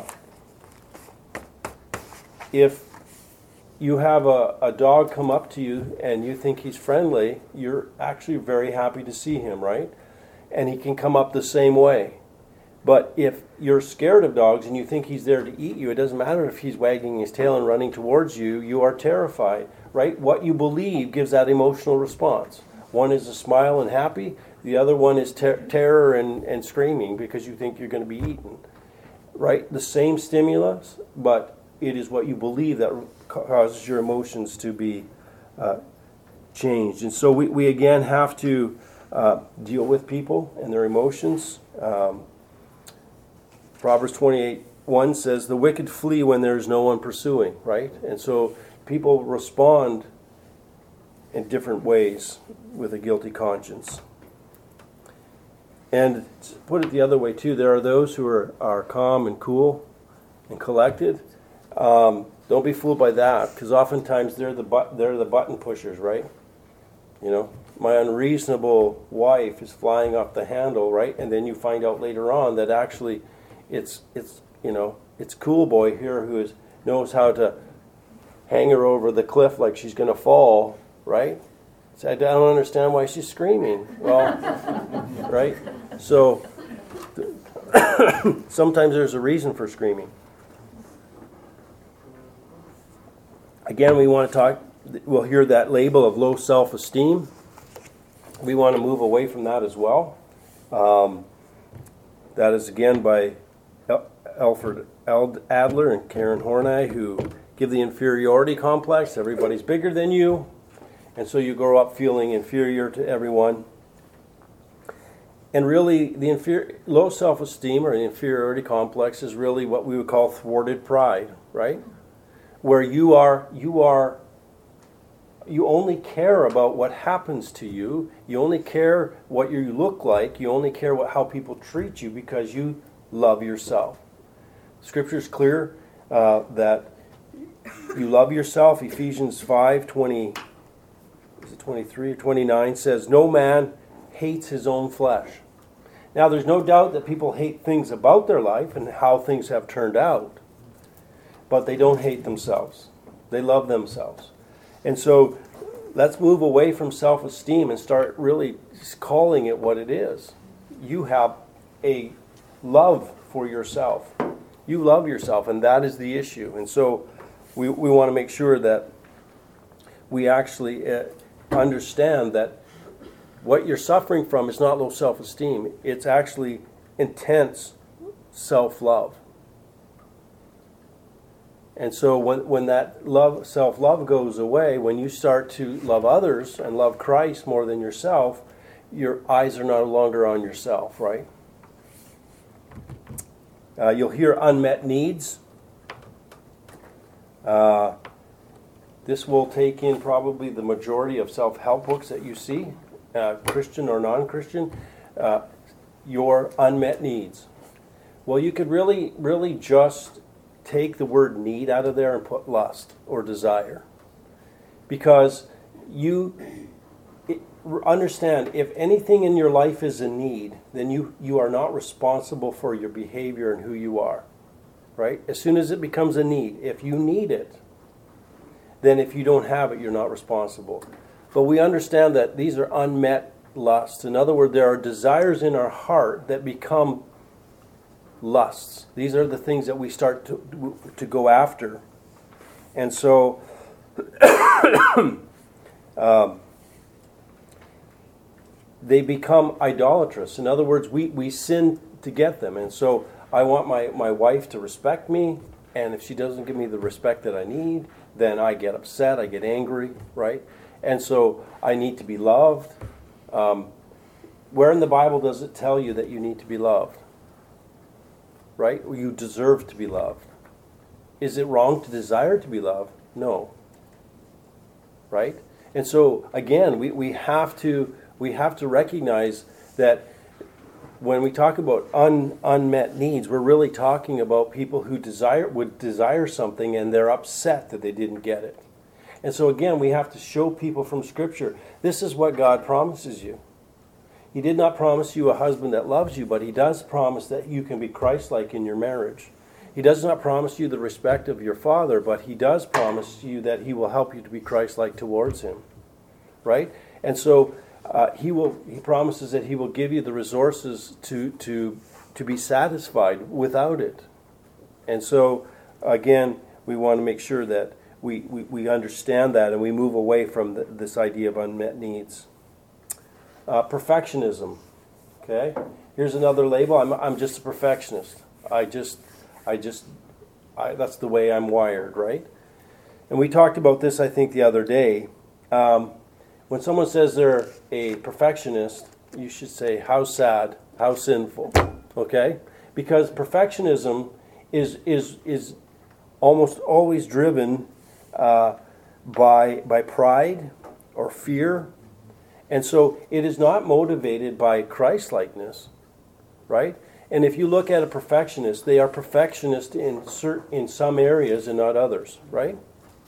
if you have a, a dog come up to you and you think he's friendly, you're actually very happy to see him, right? And he can come up the same way. But if you're scared of dogs and you think he's there to eat you, it doesn't matter if he's wagging his tail and running towards you, you are terrified, right? What you believe gives that emotional response. One is a smile and happy, the other one is ter- terror and, and screaming because you think you're going to be eaten, right? The same stimulus, but it is what you believe that causes your emotions to be uh, changed. And so we, we again have to uh, deal with people and their emotions. Um, Proverbs twenty-eight one says, the wicked flee when there is no one pursuing, right? And so people respond in different ways with a guilty conscience. And to put it the other way too, there are those who are, are calm and cool and collected. Um, don't be fooled by that, because oftentimes they're the but, they're the button pushers, right? You know, my unreasonable wife is flying off the handle, right? And then you find out later on that actually it's it's you know it's cool boy here who is knows how to hang her over the cliff like she's going to fall, right? So I don't understand why she's screaming. Well, right? So sometimes there's a reason for screaming. Again, we want to talk, we'll hear that label of low self-esteem. We want to move away from that as well. Um, that is again by El- Alfred Adler and Karen Horney, who give the inferiority complex. Everybody's bigger than you, and so you grow up feeling inferior to everyone. And really, the inferior, low self-esteem or the inferiority complex is really what we would call thwarted pride, right? Where you are, you are, you only care about what happens to you. You only care what you look like. You only care what how people treat you because you love yourself. Scripture is clear uh, that you love yourself. Ephesians five twenty, is it twenty-three or twenty-nine says, "No man hates his own flesh." Now, there's no doubt that people hate things about their life and how things have turned out. But they don't hate themselves. They love themselves. And so let's move away from self-esteem and start really calling it what it is. You have a love for yourself. You love yourself, and that is the issue. And so we, we want to make sure that we actually uh, understand that what you're suffering from is not low self-esteem. It's actually intense self-love. And so when when that love, self-love goes away, when you start to love others and love Christ more than yourself, your eyes are no longer on yourself, right? Uh, you'll hear unmet needs. Uh, this will take in probably the majority of self-help books that you see, uh, Christian or non-Christian, uh, your unmet needs. Well, you could really, really just take the word need out of there and put lust or desire. Because you it, understand, if anything in your life is a need, then you, you are not responsible for your behavior and who you are. Right? As soon as it becomes a need, if you need it, then if you don't have it, you're not responsible. But we understand that these are unmet lusts. In other words, there are desires in our heart that become lusts. These are the things that we start to to go after. And so um, they become idolatrous. In other words, we, we sin to get them. And so I want my, my wife to respect me, and if she doesn't give me the respect that I need, then I get upset, I get angry, right? And so I need to be loved. Um, where in the Bible does it tell you that you need to be loved? right? You deserve to be loved. Is it wrong to desire to be loved? No. Right? And so again, we, we have to we have to recognize that when we talk about un, unmet needs, we're really talking about people who desire would desire something and they're upset that they didn't get it. And so again, we have to show people from Scripture, this is what God promises you. He did not promise you a husband that loves you, but He does promise that you can be Christ-like in your marriage. He does not promise you the respect of your father, but He does promise you that He will help you to be Christ-like towards Him. Right? And so uh, He will. He promises that He will give you the resources to to to be satisfied without it. And so again, we want to make sure that we, we, we understand that and we move away from the, this idea of unmet needs. Uh, perfectionism. Okay? Here's another label. I'm I'm just a perfectionist. I just I just I, that's the way I'm wired, right? And we talked about this, I think, the other day. Um, when someone says they're a perfectionist, you should say, how sad, how sinful, okay? Because perfectionism is is is almost always driven uh, by by pride or fear, and so it is not motivated by Christ-likeness, right? And if you look at a perfectionist, they are perfectionist in cert- in some areas and not others, right?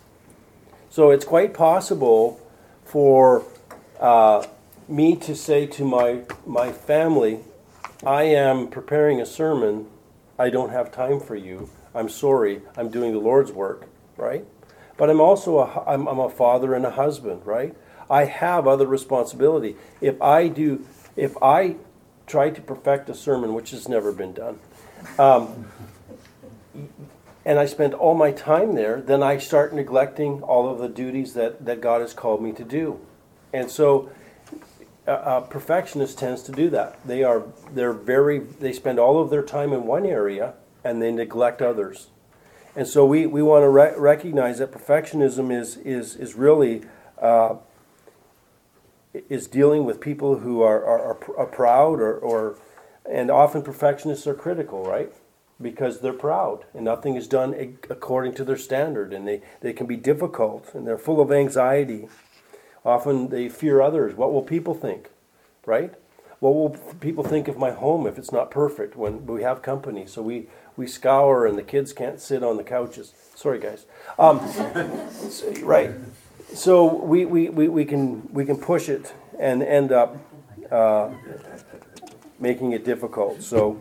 So it's quite possible for uh, me to say to my my family, I am preparing a sermon, I don't have time for you, I'm sorry, I'm doing the Lord's work, right? But I'm also a, I'm, I'm a father and a husband, right? I have other responsibility. If I do, if I try to perfect a sermon, which has never been done, um, and I spend all my time there, then I start neglecting all of the duties that, that God has called me to do. And so a, a perfectionist tends to do that. They are they're very they spend all of their time in one area and they neglect others. And so we, we want to re- recognize that perfectionism is is is really uh, is dealing with people who are are, are, are proud or, or and often perfectionists are critical, right? Because they're proud and nothing is done according to their standard, and they, they can be difficult and they're full of anxiety. Often they fear others. What will people think, right? What will people think of my home if it's not perfect when we have company? So we, we scour and the kids can't sit on the couches. Sorry, guys. Um, so, right. So we, we, we, we can we can push it and end up uh, making it difficult. So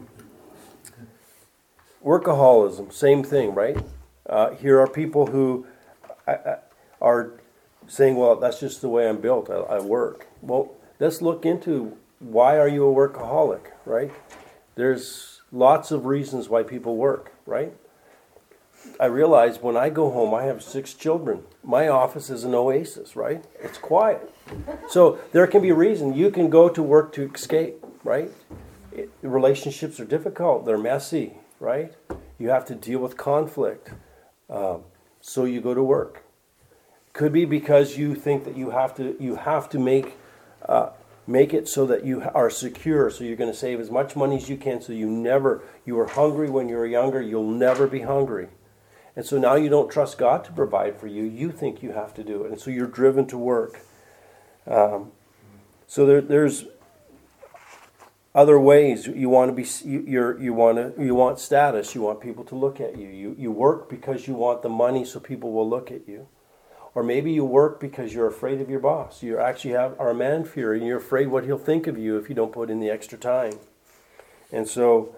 workaholism, same thing, right? Uh, here are people who are saying, well, that's just the way I'm built. I, I work. Well, let's look into why are you a workaholic, right? There's lots of reasons why people work, right? I realize when I go home, I have six children. My office is an oasis, right? It's quiet. So there can be a reason. You can go to work to escape, right? It, relationships are difficult. They're messy, right? You have to deal with conflict. Um, so you go to work. Could be because you think that you have to you have to make uh, make it so that you are secure. So you're going to save as much money as you can so you never, you were hungry when you were younger, you'll never be hungry. And so now you don't trust God to provide for you. You think you have to do it. And so you're driven to work. Um, so there, there's other ways. You want to be, you, you're, you want to, you want status. You want people to look at you. You, you work because you want the money so people will look at you. Or maybe you work because you're afraid of your boss. You actually have are a man-fearer, and you're afraid what he'll think of you if you don't put in the extra time. And so,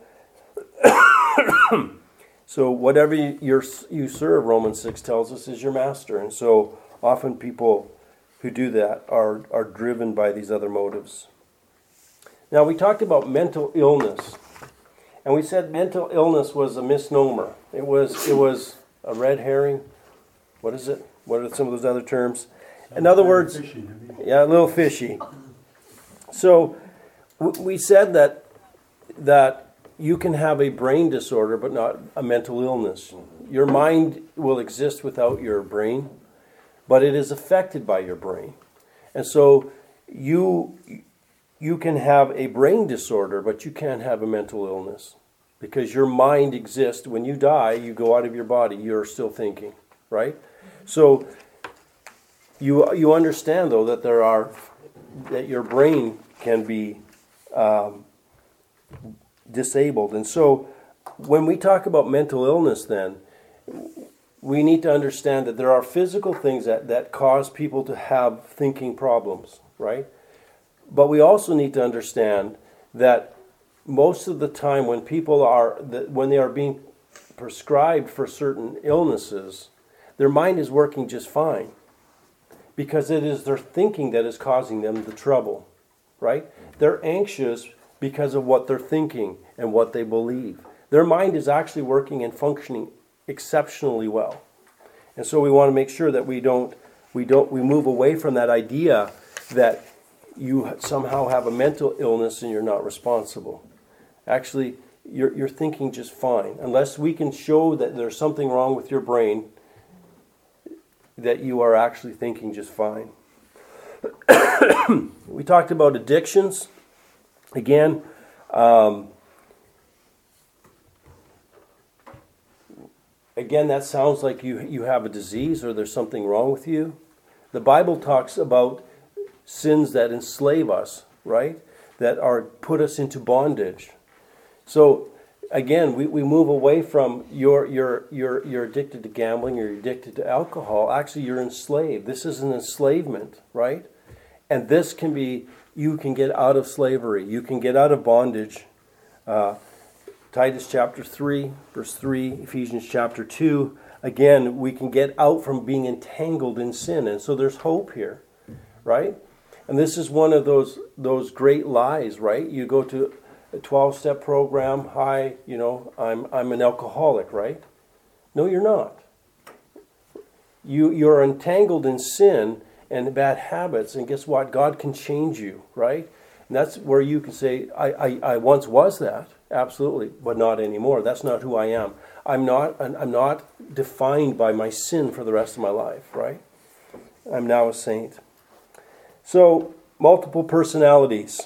so whatever you you serve, Romans six tells us, is your master. And so often people who do that are are driven by these other motives. Now we talked about mental illness, and we said mental illness was a misnomer. It was it was a red herring. What is it? What are some of those other terms? In other words, Fishy, I mean. yeah, a little fishy. So we said that that you can have a brain disorder but not a mental illness. Your mind will exist without your brain, but it is affected by your brain. And so you you can have a brain disorder, but you can't have a mental illness. because your mind exists. When you die, you go out of your body. You're still thinking, right? So you you understand though that there are that your brain can be um, disabled, and so when we talk about mental illness, then we need to understand that there are physical things that, that cause people to have thinking problems, right? But we also need to understand that most of the time when people are, that when they are being prescribed for certain illnesses, their mind is working just fine. Because it is their thinking that is causing them the trouble, right? They're anxious because of what they're thinking and what they believe. Their mind is actually working and functioning exceptionally well. And so we want to make sure that we don't we don't we move away from that idea that you somehow have a mental illness and you're not responsible. Actually, you're you're thinking just fine. Unless we can show that there's something wrong with your brain, that you are actually thinking just fine. We talked about addictions. Again, um, Again, that sounds like you, you have a disease or there's something wrong with you. The Bible talks about sins that enslave us, right? That are put us into bondage. So again, we, we move away from you're, you're, you're, you're addicted to gambling, you're addicted to alcohol. Actually, you're enslaved. This is an enslavement, right? And this can be, you can get out of slavery. You can get out of bondage. Uh, Titus chapter three, verse three, Ephesians chapter two. Again, we can get out from being entangled in sin. And so there's hope here, right? And this is one of those those great lies, right? You go to a twelve-step program, hi, you know, I'm I'm an alcoholic, right? No, you're not. You, you're entangled in sin and bad habits, and guess what? God can change you, right? And that's where you can say, I, I, I once was that, absolutely, but not anymore. That's not who I am. I'm not I'm not defined by my sin for the rest of my life, right? I'm now a saint. So, multiple personalities.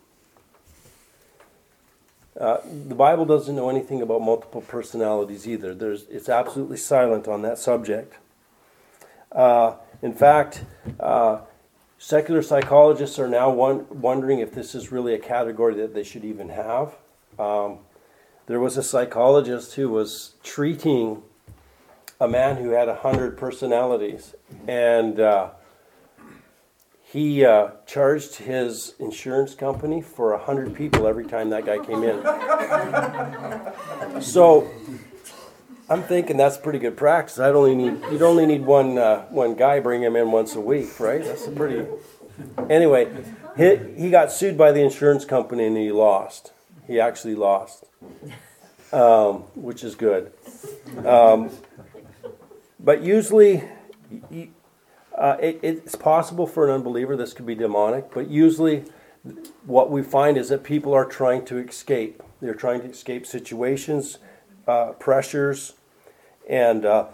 Uh, the Bible doesn't know anything about multiple personalities either. There's, it's absolutely silent on that subject. Uh, in fact, uh, secular psychologists are now one, wondering if this is really a category that they should even have. Um, there was a psychologist who was treating a man who had a hundred personalities, and uh, he uh, charged his insurance company for a hundred people every time that guy came in. So I'm thinking that's pretty good practice. I'd only need you'd only need one uh, one guy, bring him in once a week, right? That's a pretty. Anyway, he he got sued by the insurance company and he lost. He actually lost, um, which is good. Um, but usually, uh, it, it's possible for an unbeliever this could be demonic. But usually, what we find is that people are trying to escape. They're trying to escape situations, uh, pressures, and uh,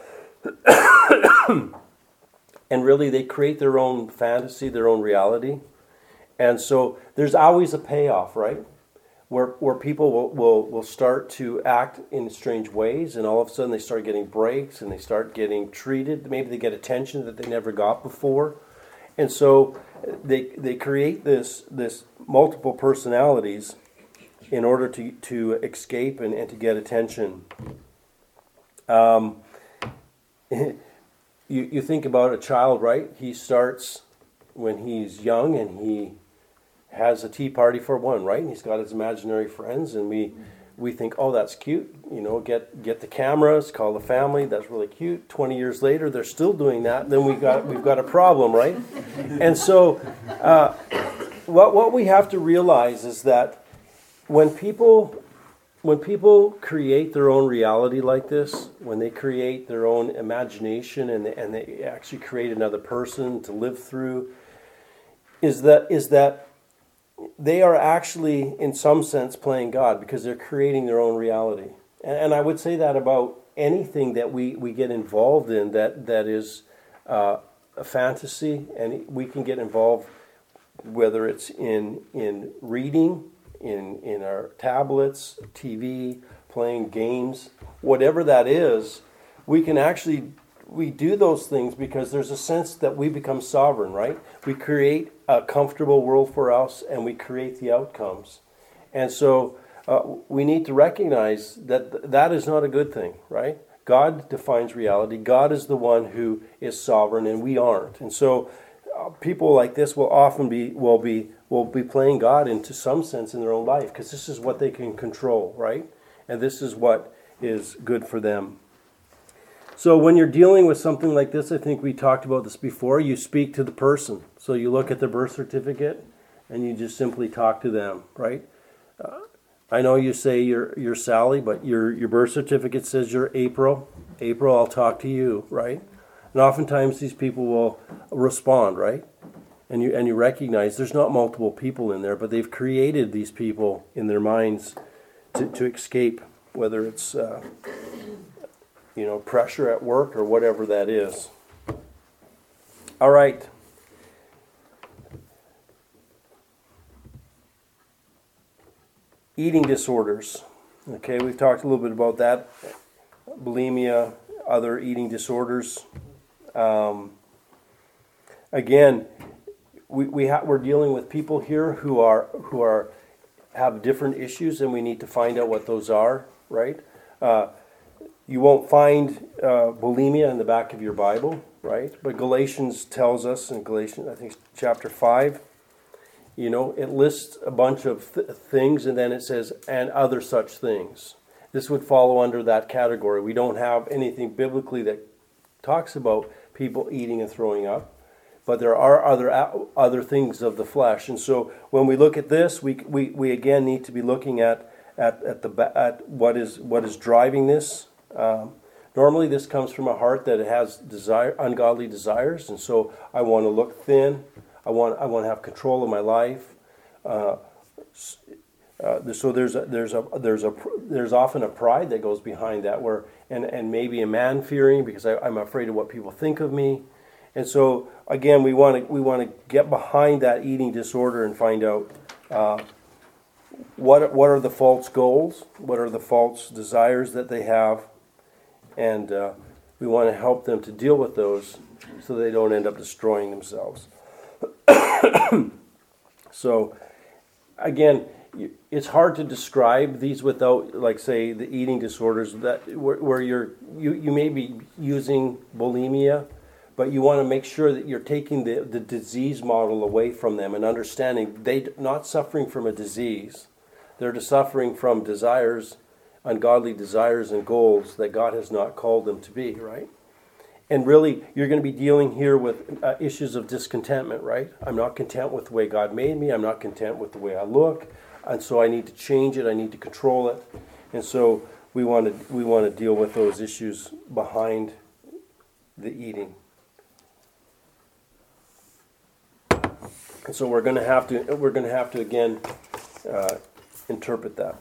and really they create their own fantasy, their own reality. And so there's always a payoff, right? Where where people will, will, will start to act in strange ways, and all of a sudden they start getting breaks and they start getting treated. Maybe they get attention that they never got before. And so they they create this this multiple personalities in order to, to escape and, and to get attention. Um, you, you think about a child, right? He starts when he's young and he has a tea party for one, right? And he's got his imaginary friends, and we we think, oh, that's cute. You know, get get the cameras, call the family. That's really cute. Twenty years later, they're still doing that. Then we got we've got a problem, right? And so, uh, what what we have to realize is that when people when people create their own reality like this, when they create their own imagination and they, and they actually create another person to live through, is that is that. They are actually, in some sense, playing God because they're creating their own reality. And, and I would say that about anything that we, we get involved in that, that is uh, a fantasy. And we can get involved, whether it's in in reading, in, in our tablets, T V, playing games, whatever that is, we can actually, we do those things because there's a sense that we become sovereign, right? We create a comfortable world for us and we create the outcomes. And so uh, we need to recognize that th- that is not a good thing, right? God defines reality. God is the one who is sovereign and we aren't. And so uh, people like this will often be, will be, will be playing God into some sense in their own life because this is what they can control, right? And this is what is good for them. So when you're dealing with something like this, I think we talked about this before, you speak to the person. So you look at their birth certificate and you just simply talk to them, right? Uh, I know you say you're you're Sally, but your your birth certificate says you're April. April, I'll talk to you, right? And oftentimes these people will respond, right? And you and you recognize there's not multiple people in there, but they've created these people in their minds to, to escape, whether it's uh, you know, pressure at work or whatever that is. All right. Eating disorders. Okay, we've talked a little bit about that. Bulimia, other eating disorders. Um, again, we, we ha- we're dealing with people here who are who are have different issues, and we need to find out what those are, right? Uh, You won't find uh, bulimia in the back of your Bible, right? But Galatians tells us in Galatians, I think chapter five, you know, it lists a bunch of th- things and then it says, and other such things. This would follow under that category. We don't have anything biblically that talks about people eating and throwing up, but there are other other things of the flesh. And so when we look at this, we we, we again need to be looking at at at the at what is what is driving this. Um, normally this comes from a heart that has desire, ungodly desires, and so I want to look thin. I want I want to have control of my life. Uh, uh, so there's a, there's a there's a there's often a pride that goes behind that, where and, and maybe a man fearing because I, I'm afraid of what people think of me, and so again we want to we want to get behind that eating disorder and find out. Uh, what what are the false goals? What are the false desires that they have? And uh, we want to help them to deal with those so they don't end up destroying themselves. So, again, it's hard to describe these without, like, say, the eating disorders that where, where you're you, you may be using bulimia, but you want to make sure that you're taking the, the disease model away from them and understanding they're not suffering from a disease. They're just suffering from desires, ungodly desires and goals that God has not called them to be, right? And really, you're going to be dealing here with uh, issues of discontentment, right? I'm not content with the way God made me. I'm not content with the way I look. And so I need to change it. I need to control it. And so we want to we want to deal with those issues behind the eating. And so we're going to have to we're going to have to again uh, interpret that.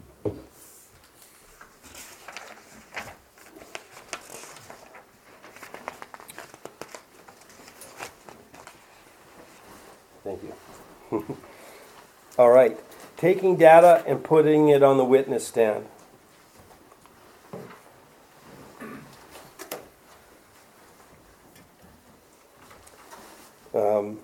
Thank you. All right. Taking data and putting it on the witness stand. Um,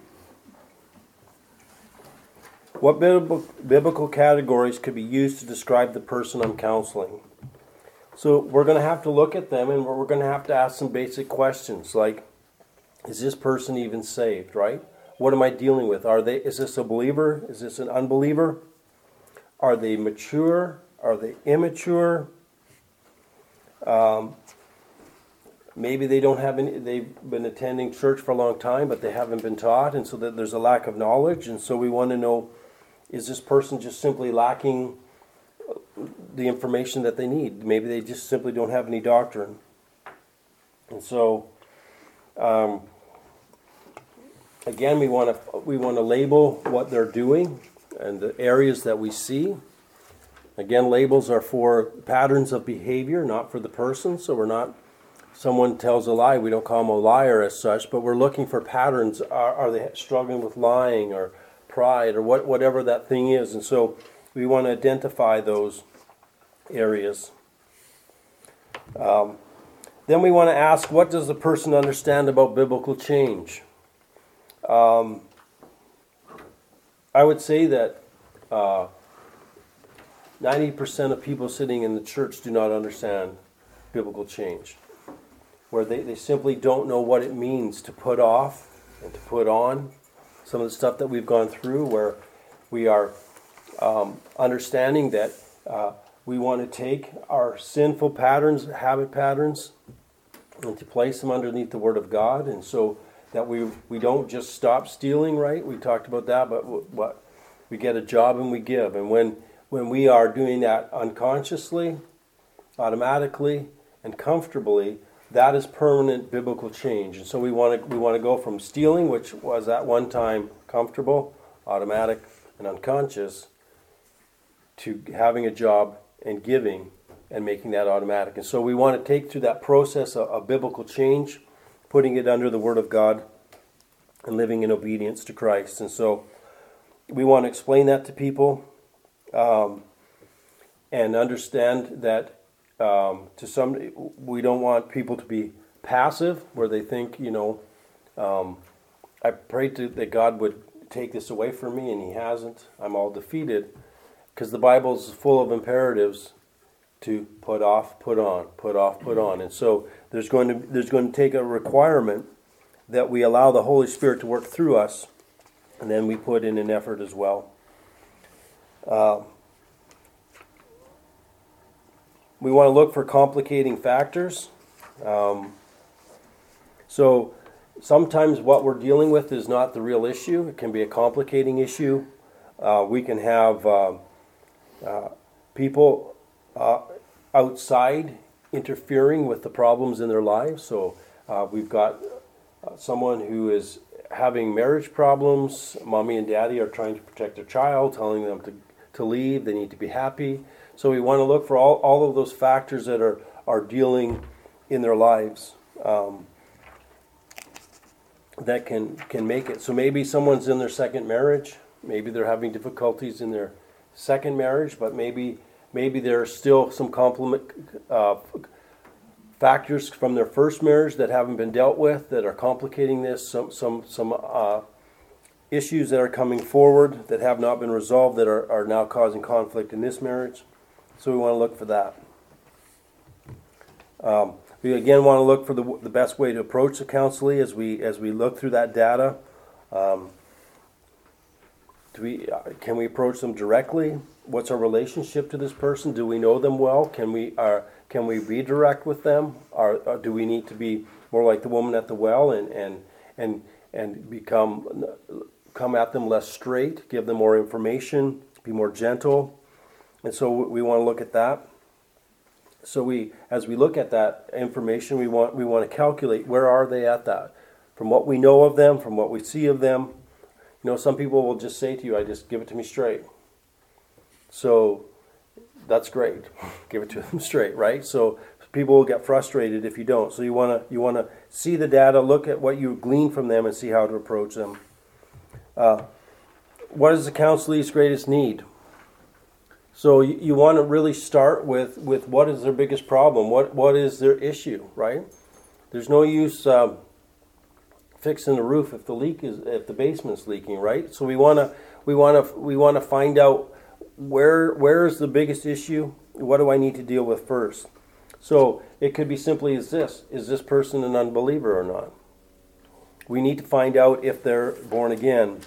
what biblical, biblical categories could be used to describe the person I'm counseling? So we're going to have to look at them and we're going to have to ask some basic questions like, is this person even saved, right? What am I dealing with? Are they? Is this a believer? Is this an unbeliever? Are they mature? Are they immature? Um, maybe they don't have any. They've been attending church for a long time, but they haven't been taught, and so that there's a lack of knowledge. And so we want to know: is this person just simply lacking the information that they need? Maybe they just simply don't have any doctrine. And so. Um, Again, we want to we want to label what they're doing and the areas that we see. Again, labels are for patterns of behavior, not for the person. So we're not, someone tells a lie, we don't call them a liar as such, but we're looking for patterns. Are, are they struggling with lying or pride or what, whatever that thing is? And so we want to identify those areas. Um, then we want to ask, what does the person understand about biblical change? Um, I would say that uh, ninety percent of people sitting in the church do not understand biblical change, where they, they simply don't know what it means to put off and to put on. Some of the stuff that we've gone through, where we are um, understanding that uh, we want to take our sinful patterns, habit patterns, and to place them underneath the Word of God, and so that we we don't just stop stealing, right? We talked about that, but what we get a job and we give, and when when we are doing that unconsciously, automatically, and comfortably, that is permanent biblical change. And so we want to we want to go from stealing, which was at one time comfortable, automatic, and unconscious, to having a job and giving and making that automatic. And so we want to take through that process of, of biblical change, putting it under the Word of God and living in obedience to Christ. And so we want to explain that to people um, and understand that um, to some, we don't want people to be passive, where they think, you know, um, I prayed to, that God would take this away from me, and He hasn't. I'm all defeated, because the Bible is full of imperatives to put off, put on, put off, put on. And so there's going to there's going to take a requirement that we allow the Holy Spirit to work through us, and then we put in an effort as well. Uh, we want to look for complicating factors. Um, so sometimes what we're dealing with is not the real issue. It can be a complicating issue. Uh, we can have uh, uh, people uh, outside interfering with the problems in their lives. So uh, we've got uh, someone who is having marriage problems. Mommy and daddy are trying to protect their child, telling them to, to leave. They need to be happy. So we want to look for all, all of those factors that are, are dealing in their lives um, that can, can make it. So maybe someone's in their second marriage. Maybe they're having difficulties in their second marriage, but maybe maybe there are still some complement uh, factors from their first marriage that haven't been dealt with that are complicating this. Some some some uh, issues that are coming forward that have not been resolved that are, are now causing conflict in this marriage. So we want to look for that. Um, we again want to look for the the best way to approach the counseling as we as we look through that data. Um, Do we, uh, can we approach them directly? What's our relationship to this person? Do we know them well? Can we uh, can we be direct with them? Or, or do we need to be more like the woman at the well and and and and become come at them less straight, give them more information, be more gentle? And so we want to look at that. So we, as we look at that information, we want we want to calculate where are they at that, from what we know of them, from what we see of them. You know, some people will just say to you, I just give it to me straight. So that's great. Give it to them straight, right? So people will get frustrated if you don't. So you want to you want to see the data, look at what you glean from them, and see how to approach them. Uh, what is the counselee's greatest need? So you, you want to really start with, with what is their biggest problem? What what is their issue, right? There's no use uh, fixing the roof if the leak is if the basement's leaking, right? So we want to we want to we want to find out where where is the biggest issue. What do I need to deal with first? So it could be simply as this: is this person an unbeliever or not? We need to find out if they're born again.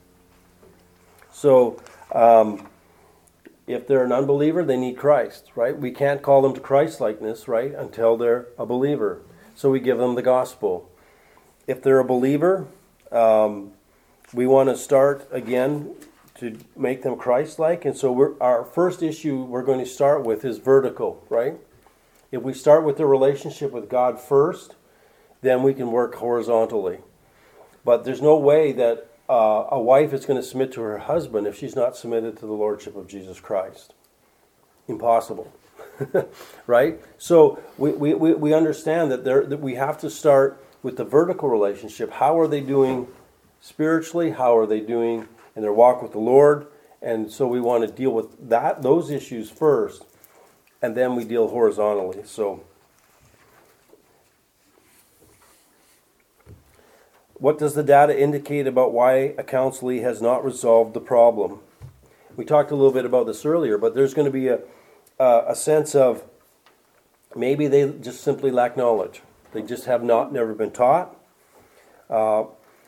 So um, if they're an unbeliever, they need Christ, right? We can't call them to Christ-likeness, right, until they're a believer. So we give them the gospel. If they're a believer, um, we want to start again to make them Christ-like. And so we're, our first issue we're going to start with is vertical, right? If we start with the relationship with God first, then we can work horizontally. But there's no way that uh, a wife is going to submit to her husband if she's not submitted to the Lordship of Jesus Christ. Impossible. Right? So we, we, we understand that, there, that we have to start with the vertical relationship. How are they doing spiritually? How are they doing in their walk with the Lord? And so we want to deal with that, those issues first. and then we deal horizontally. So, what does the data indicate about why a counselee has not resolved the problem? We talked a little bit about this earlier, but there's going to be a, a, a sense of maybe they just simply lack knowledge. They just have not, never been taught. Uh,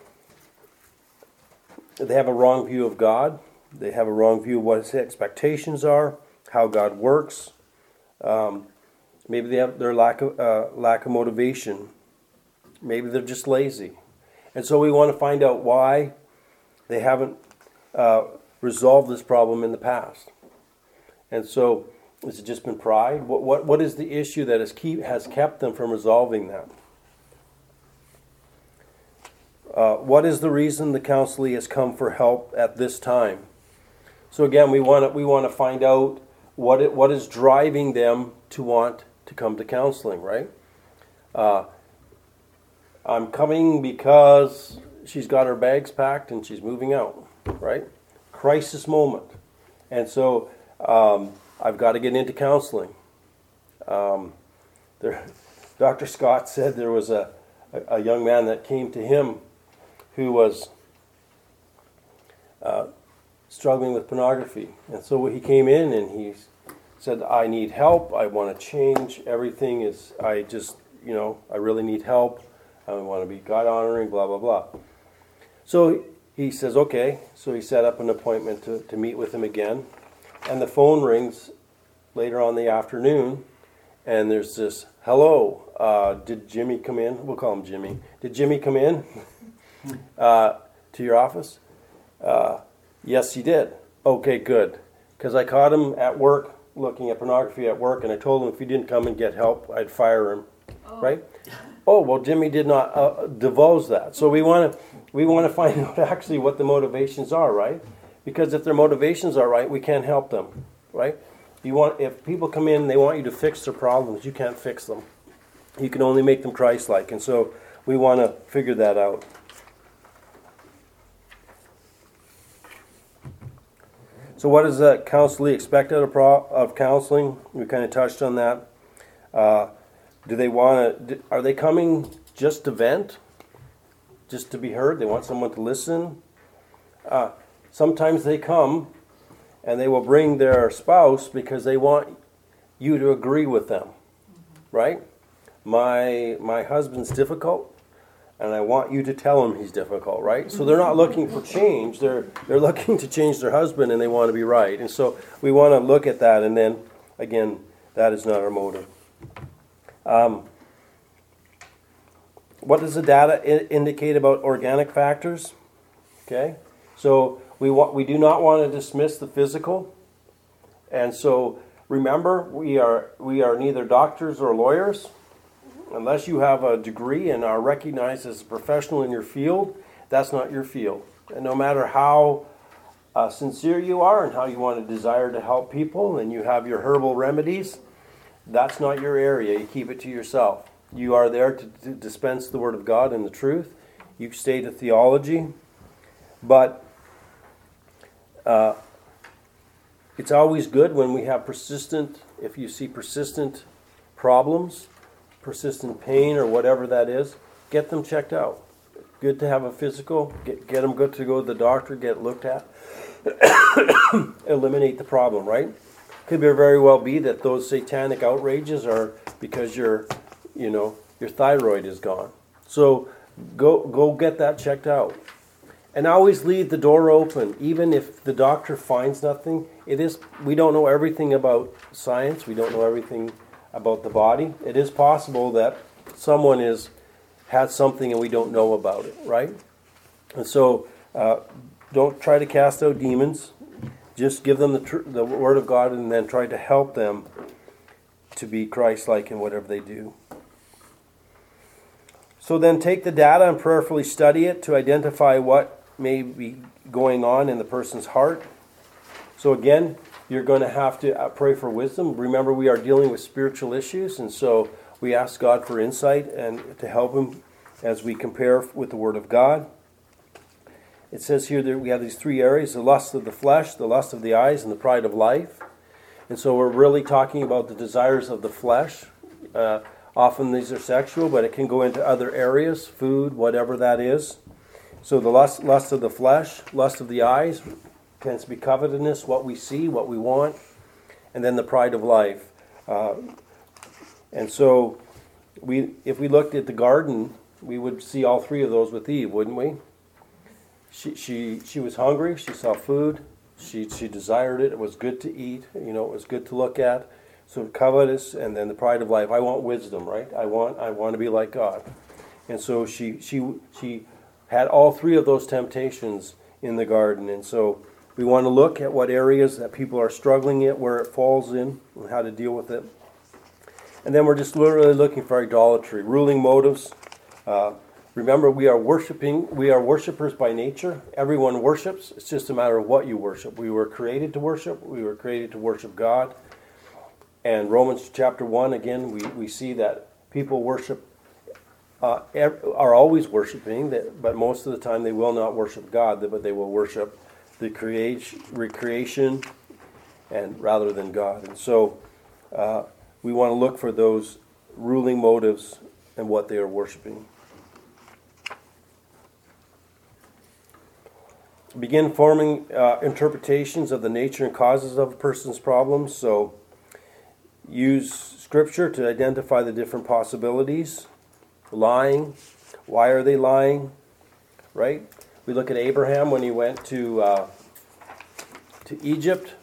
they have a wrong view of God. They have a wrong view of what his expectations are, how God works. Um, maybe they have their lack of uh, lack of motivation. Maybe they're just lazy. And so we want to find out why they haven't uh, resolved this problem in the past. And so, has it just been pride? What what what is the issue that has keep has kept them from resolving that? Uh, what is the reason the counselee has come for help at this time? So again, we want to we want to find out what it, what is driving them to want to come to counseling, right? Uh, I'm coming because she's got her bags packed and she's moving out, right? Crisis moment. And so um, I've got to get into counseling. Um, there, Doctor Scott said there was a, a, a young man that came to him who was uh, struggling with pornography. And so he came in and he said, I need help. I want to change. Everything is, I just, you know, I really need help. I want to be God honoring, blah, blah, blah. So he says, okay. So he set up an appointment to, to meet with him again. And the phone rings later on in the afternoon. And there's this, hello, uh, did Jimmy come in? We'll call him Jimmy. Did Jimmy come in uh, to your office? Uh, yes, he did. Okay, good. Because I caught him at work, looking at pornography at work, and I told him if he didn't come and get help, I'd fire him. Oh. Right? Oh, well, Jimmy did not uh, divulge that. So we want to we want to find out actually what the motivations are, right? Because if their motivations are right, we can't help them, right? You want if people come in and they want you to fix their problems, you can't fix them. You can only make them Christ-like, and so we want to figure that out. So what does a counselee expect out of, pro- of counseling? We kind of touched on that. Uh, do they want to? Are they coming just to vent, just to be heard? They want someone to listen. Uh, sometimes they come, and they will bring their spouse because they want you to agree with them, right? My my husband's difficult, and I want you to tell him he's difficult, right? So they're not looking for change. They're they're looking to change their husband, and they want to be right. And so we want to look at that, and then again, that is not our motive. Um, what does the data I- indicate about organic factors? Okay, so we want we do not want to dismiss the physical, and so remember we are we are neither doctors or lawyers. Unless you have a degree and are recognized as a professional in your field, that's not your field. And no matter how uh, sincere you are and how you want to desire to help people and you have your herbal remedies, that's not your area. You keep it to yourself. You are there to, to dispense the Word of God and the truth. You stay to theology. But uh, it's always good when we have persistent, if you see persistent problems, persistent pain or whatever that is, get them checked out. Good to have a physical, get, get them good to go to the doctor, get looked at, eliminate the problem, right? Could very well be that those satanic outrages are because your, you know, your thyroid is gone. So go go get that checked out. And always leave the door open, even if the doctor finds nothing. It is we don't know everything about science, we don't know everything about the body. It is possible that someone is has something and we don't know about it, right? And so uh, don't try to cast out demons. Just give them the tr- the Word of God and then try to help them to be Christ-like in whatever they do. So then take the data and prayerfully study it to identify what may be going on in the person's heart. So again, you're going to have to pray for wisdom. Remember, we are dealing with spiritual issues, and so we ask God for insight and to help Him as we compare with the Word of God. It says here that we have these three areas: the lust of the flesh, the lust of the eyes, and the pride of life. And so we're really talking about the desires of the flesh. Uh, often these are sexual, but it can go into other areas, food, whatever that is. So the lust, lust of the flesh, lust of the eyes, tends to be covetousness, what we see, what we want, and then the pride of life. Uh, and so we, if we looked at the garden, we would see all three of those with Eve, wouldn't we? She she she was hungry. She saw food. She she desired it. It was good to eat. You know, it was good to look at. So covetous, and then the pride of life. I want wisdom, right? I want I want to be like God. And so she she she had all three of those temptations in the garden. And so we want to look at what areas that people are struggling at, where it falls in, and how to deal with it. And then we're just literally looking for idolatry, ruling motives. Uh, remember, we are worshiping. We are worshipers by nature. Everyone worships. It's just a matter of what you worship. We were created to worship. We were created to worship God. And Romans chapter one, again, we, we see that people worship, uh, are always worshiping, but most of the time they will not worship God, but they will worship the creation, recreation, and rather than God. And so uh, we want to look for those ruling motives and what they are worshiping. Begin forming uh, interpretations of the nature and causes of a person's problems. So use Scripture to identify the different possibilities. Lying. Why are they lying? Right? We look at Abraham when he went to uh, to Egypt.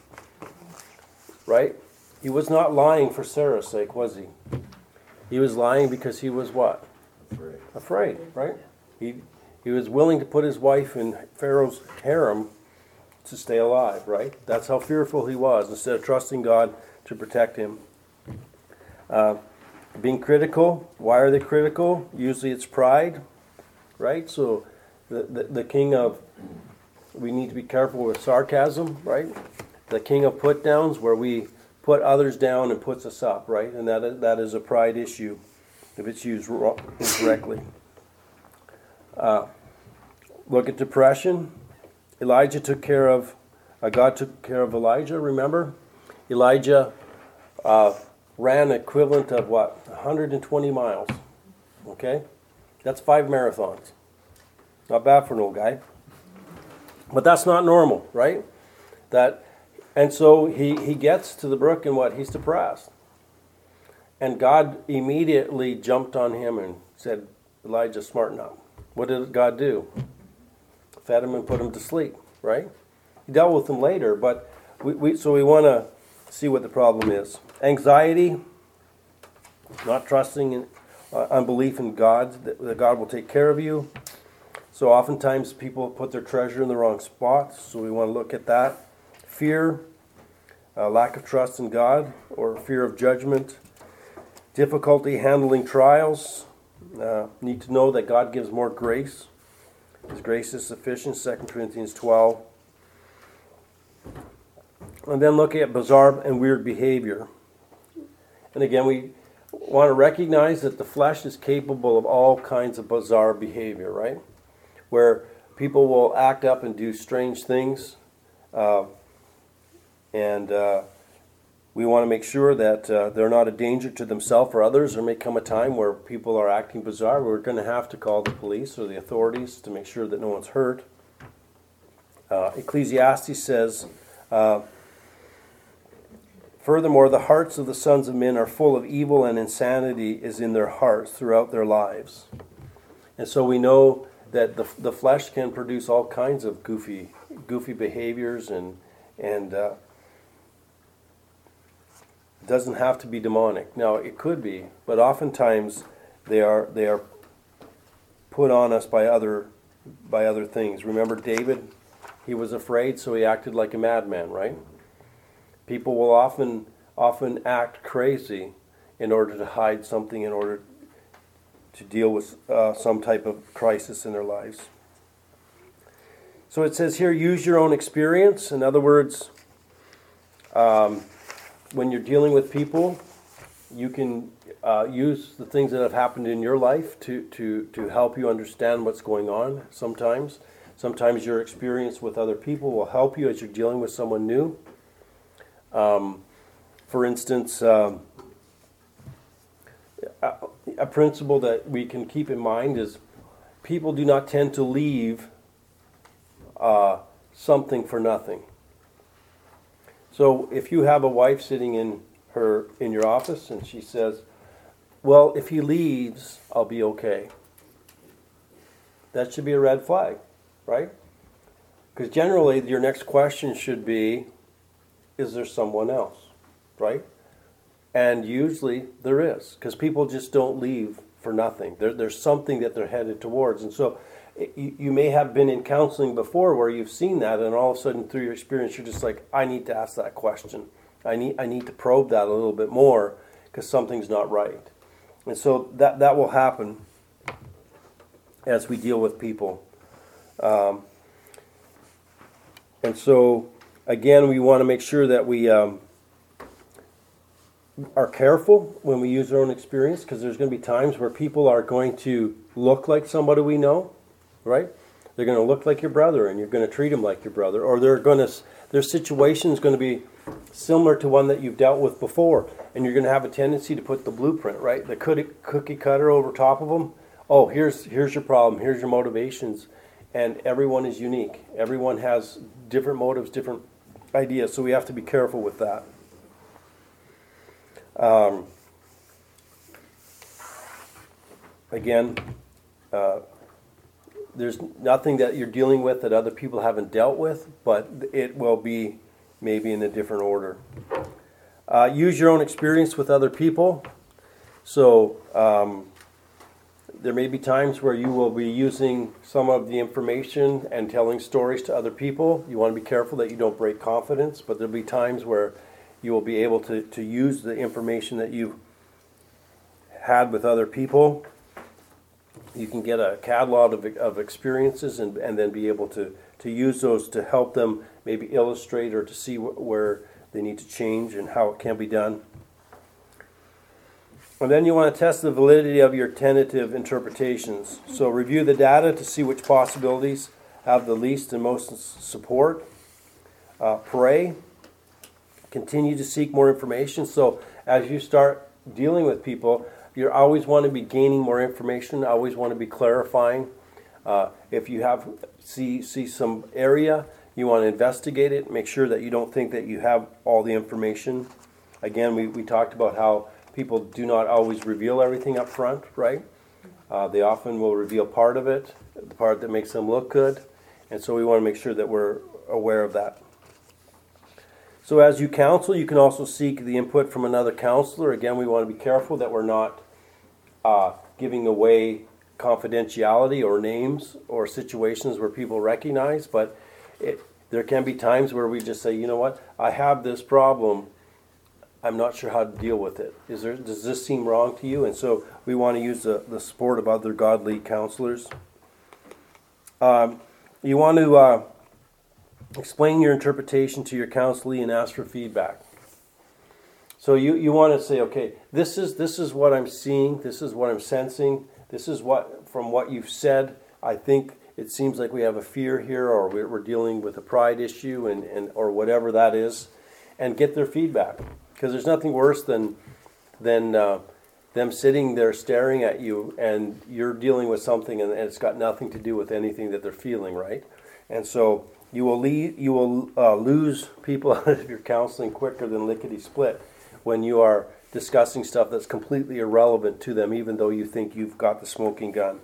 Right? He was not lying for Sarah's sake, was he? He was lying because he was what? Afraid. Afraid, right? He he was willing to put his wife in Pharaoh's harem to stay alive, right? That's how fearful he was, instead of trusting God to protect him. Uh, being critical. Why are they critical? Usually it's pride, right? So the, the, the king of, we need to be careful with sarcasm, right? The king of put downs, where we put others down and puts us up, right? And that is, that is a pride issue if it's used incorrectly. Uh, look at depression. Elijah took care of, uh, God took care of Elijah, remember? Elijah uh, ran equivalent of what? one hundred twenty miles. Okay? That's five marathons. Not bad for an old guy. But that's not normal, right? That, and so he, he gets to the brook and what? He's depressed. And God immediately jumped on him and said, Elijah, smarten up. What did God do? Fed him and put him to sleep, right? He dealt with him later, but we, we so we want to see what the problem is. Anxiety, not trusting in uh, unbelief in God, that, that God will take care of you. So oftentimes people put their treasure in the wrong spot, so we want to look at that. Fear, uh, lack of trust in God, or fear of judgment. Difficulty handling trials. Uh, need to know that God gives more grace. His grace is sufficient, Second Corinthians twelve. And then looking at bizarre and weird behavior. And again, we want to recognize that the flesh is capable of all kinds of bizarre behavior, right? Where people will act up and do strange things. Uh, and uh, we want to make sure that uh, they're not a danger to themselves or others. There may come a time where people are acting bizarre. We're going to have to call the police or the authorities to make sure that no one's hurt. Uh, Ecclesiastes says, uh, furthermore, the hearts of the sons of men are full of evil, and insanity is in their hearts throughout their lives. And so we know that the the flesh can produce all kinds of goofy goofy behaviors, and and uh, it doesn't have to be demonic. Now it could be, but oftentimes they are they are put on us by other by other things. Remember David? He was afraid, so he acted like a madman, right? People will often often act crazy in order to hide something, in order to deal with uh, some type of crisis in their lives. So it says here, use your own experience. In other words, um, when you're dealing with people, you can uh, use the things that have happened in your life to, to, to help you understand what's going on sometimes. Sometimes your experience with other people will help you as you're dealing with someone new. Um, for instance, um, a, a principle that we can keep in mind is people do not tend to leave uh, something for nothing. So if you have a wife sitting in her in your office and she says, well, if he leaves, I'll be okay. That should be a red flag, right? Because generally your next question should be, is there someone else, right? And usually there is, because people just don't leave for nothing. There, there's something that they're headed towards. And so it, you, you may have been in counseling before where you've seen that, and all of a sudden through your experience you're just like, I need to ask that question. I need, I need to probe that a little bit more because something's not right. And so that, that will happen as we deal with people. Um, and so, again, we want to make sure that we um, are careful when we use our own experience, because there's going to be times where people are going to look like somebody we know, right? They're going to look like your brother, and you're going to treat them like your brother. Or they're going to, their situation is going to be similar to one that you've dealt with before, and you're going to have a tendency to put the blueprint, right? The cookie cutter over top of them. Oh, here's here's your problem. Here's your motivations, and everyone is unique. Everyone has different motives, different ideas. So we have to be careful with that. Um, again, uh, there's nothing that you're dealing with that other people haven't dealt with, but it will be maybe in a different order. Uh, use your own experience with other people. So um, there may be times where you will be using some of the information and telling stories to other people. You want to be careful that you don't break confidence, but there'll be times where you will be able to, to use the information that you've had with other people. You can get a catalog of, of experiences and, and then be able to, to use those to help them maybe illustrate or to see wh- where they need to change and how it can be done. And then you want to test the validity of your tentative interpretations. So review the data to see which possibilities have the least and most support. Uh, pray. Continue to seek more information. So as you start dealing with people, you always want to be gaining more information, always want to be clarifying. Uh, if you have see see some area, you want to investigate it, make sure that you don't think that you have all the information. Again, we, we talked about how people do not always reveal everything up front, right? Uh, they often will reveal part of it, the part that makes them look good. And so we want to make sure that we're aware of that. So as you counsel, you can also seek the input from another counselor. Again, we want to be careful that we're not uh, giving away confidentiality or names or situations where people recognize, but it, there can be times where we just say, you know what, I have this problem. I'm not sure how to deal with it. Is there, does this seem wrong to you? And so we want to use the, the support of other godly counselors. Um, you want to uh, explain your interpretation to your counselee and ask for feedback. So you, you want to say, okay, this is this is what I'm seeing, this is what I'm sensing, this is what, from what you've said, I think it seems like we have a fear here, or we're, we're dealing with a pride issue, and, and or whatever that is, and get their feedback. Because there's nothing worse than than uh, them sitting there staring at you, and you're dealing with something, and, and it's got nothing to do with anything that they're feeling, right? And so you will lead, you will uh, lose people out of your counseling quicker than lickety split when you are discussing stuff that's completely irrelevant to them, even though you think you've got the smoking gun.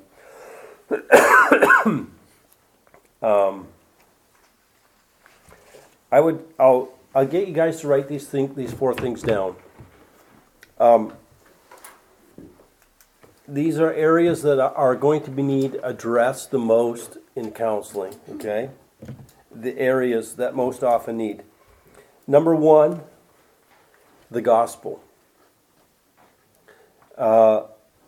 um, I would, I'll, I'll get you guys to write these thing, these four things down. Um, these are areas that are going to be need addressed the most in counseling. Okay, the areas that most often need. Number one, the gospel. Uh,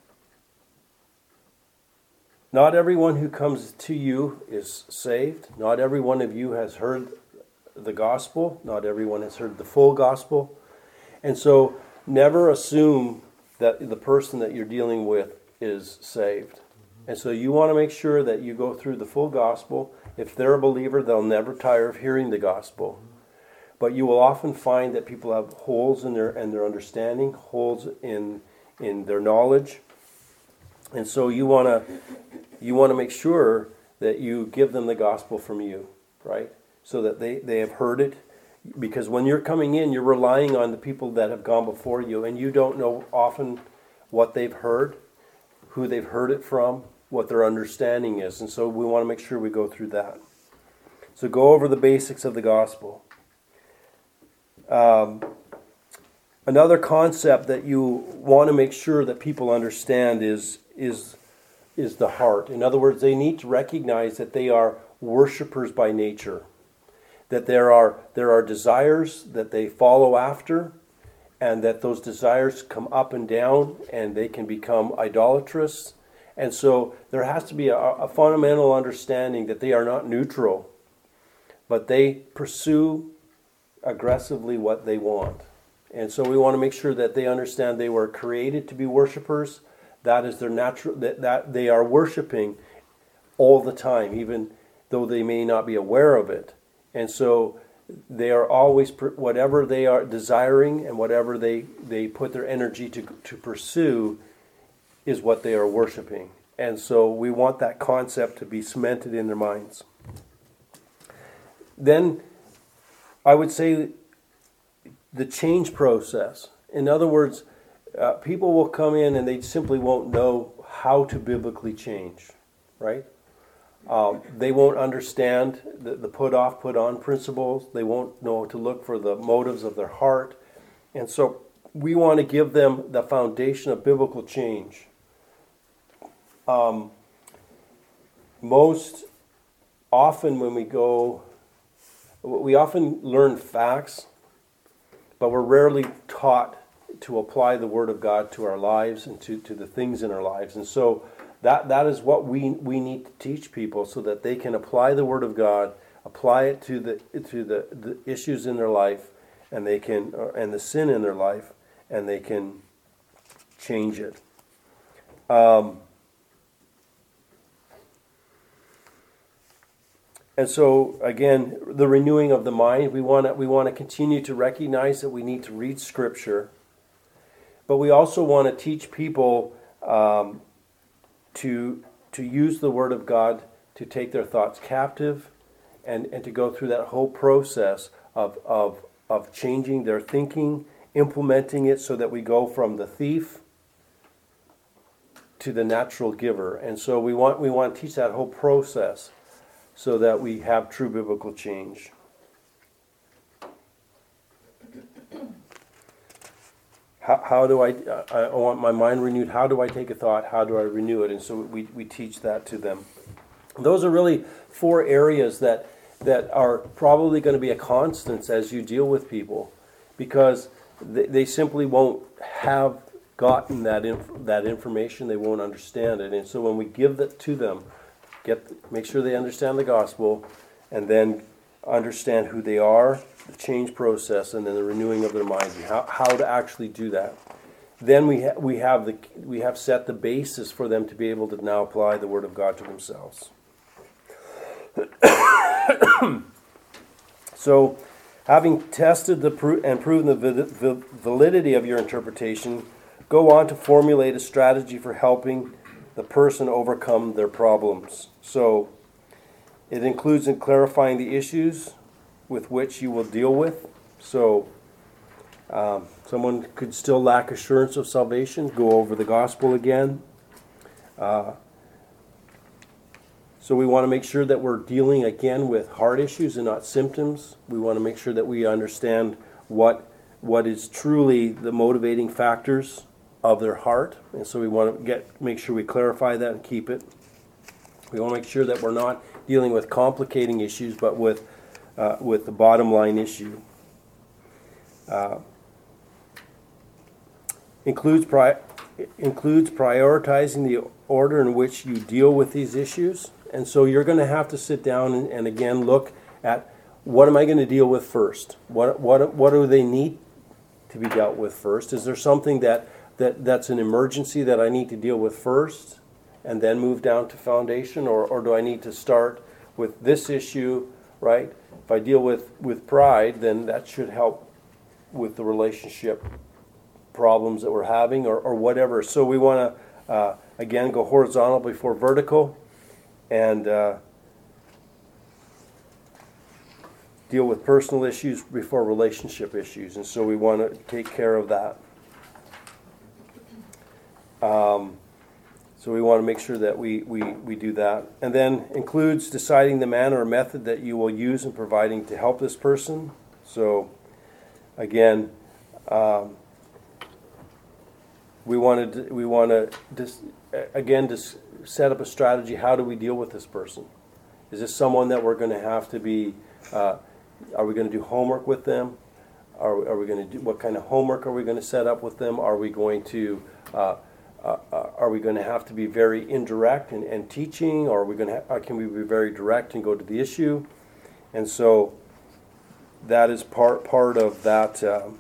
not everyone who comes to you is saved. Not every one of you has heard the gospel. Not everyone has heard the full gospel. And so never assume that the person that you're dealing with is saved. And so you want to make sure that you go through the full gospel. If they're a believer, they'll never tire of hearing the gospel. but you will often find that people have holes in their in their understanding, holes in in their knowledge, and so you want to you want to make sure that you give them the gospel from you, right? So that they, they have heard it. Because when you're coming in, you're relying on the people that have gone before you, and you don't know often what they've heard, who they've heard it from, what their understanding is. And so we want to make sure we go through that. So go over the basics of the gospel. Um, another concept that you want to make sure that people understand is, is, is the heart. In other words, they need to recognize that they are worshipers by nature. That there are there are desires that they follow after, and that those desires come up and down, and they can become idolatrous. And so there has to be a, a fundamental understanding that they are not neutral, but they pursue aggressively what they want. And so we want to make sure that they understand they were created to be worshipers. That is their natural, that, that they are worshiping all the time, even though they may not be aware of it. And so they are always, whatever they are desiring and whatever they, they put their energy to, to pursue is what they are worshiping. And so we want that concept to be cemented in their minds. Then I would say the change process. In other words, uh, people will come in and they simply won't know how to biblically change, right? Um, they won't understand the, the put off, put on principles. They won't know to look for the motives of their heart. And so we want to give them the foundation of biblical change. Um, most often when we go, we often learn facts, but we're rarely taught to apply the Word of God to our lives and to, to the things in our lives. And so That that is what we we need to teach people so that they can apply the Word of God, apply it to the to the, the issues in their life, and they can and the sin in their life, and they can change it. Um, and so again, the renewing of the mind. We want to we want to continue to recognize that we need to read Scripture, but we also want to teach people. Um, To, to use the Word of God to take their thoughts captive and, and to go through that whole process of, of, of changing their thinking, implementing it so that we go from the thief to the natural giver. And so we want, we want to teach that whole process so that we have true biblical change. How, how do I, I want my mind renewed? How do I take a thought? How do I renew it? And so we, we teach that to them. Those are really four areas that that are probably going to be a constant as you deal with people, because they, they simply won't have gotten that inf- that information. They won't understand it. And so when we give that to them, get make sure they understand the gospel, and then understand who they are, the change process, and then the renewing of their mind, and how, how to actually do that. Then we ha- we have the we have set the basis for them to be able to now apply the Word of God to themselves. So, having tested the pro- and proven the val- validity of your interpretation, go on to formulate a strategy for helping the person overcome their problems. So, it includes in clarifying the issues with which you will deal with. So, um, someone could still lack assurance of salvation. Go over the gospel again. Uh, so we want to make sure that we're dealing again with heart issues and not symptoms. We want to make sure that we understand what what is truly the motivating factors of their heart, and so we want to get make sure we clarify that and keep it. We want to make sure that we're not dealing with complicating issues, but with uh, with the bottom line issue. Uh, includes pri- includes prioritizing the order in which you deal with these issues. And so you're going to have to sit down and, and again look at, what am I going to deal with first? What what what do they need to be dealt with first? Is there something that, that that's an emergency that I need to deal with first and then move down to foundation? Or, or do I need to start with this issue right? If I deal with, with pride, then that should help with the relationship problems that we're having or, or whatever. So we want to, uh, again, go horizontal before vertical and uh, deal with personal issues before relationship issues. And so we want to take care of that. Um, so we want to make sure that we, we, we do that. And then includes deciding the manner or method that you will use in providing to help this person. So again, um, we want to we want to dis, again just set up a strategy. How do we deal with this person? Is this someone that we're going to have to be? Uh, are we going to do homework with them? Are, are we going to do what kind of homework are we going to set up with them? Are we going to uh, uh, are we going to have to be very indirect and, and teaching, or are we going to ha- can we be very direct and go to the issue? And so that is part part of that. Um,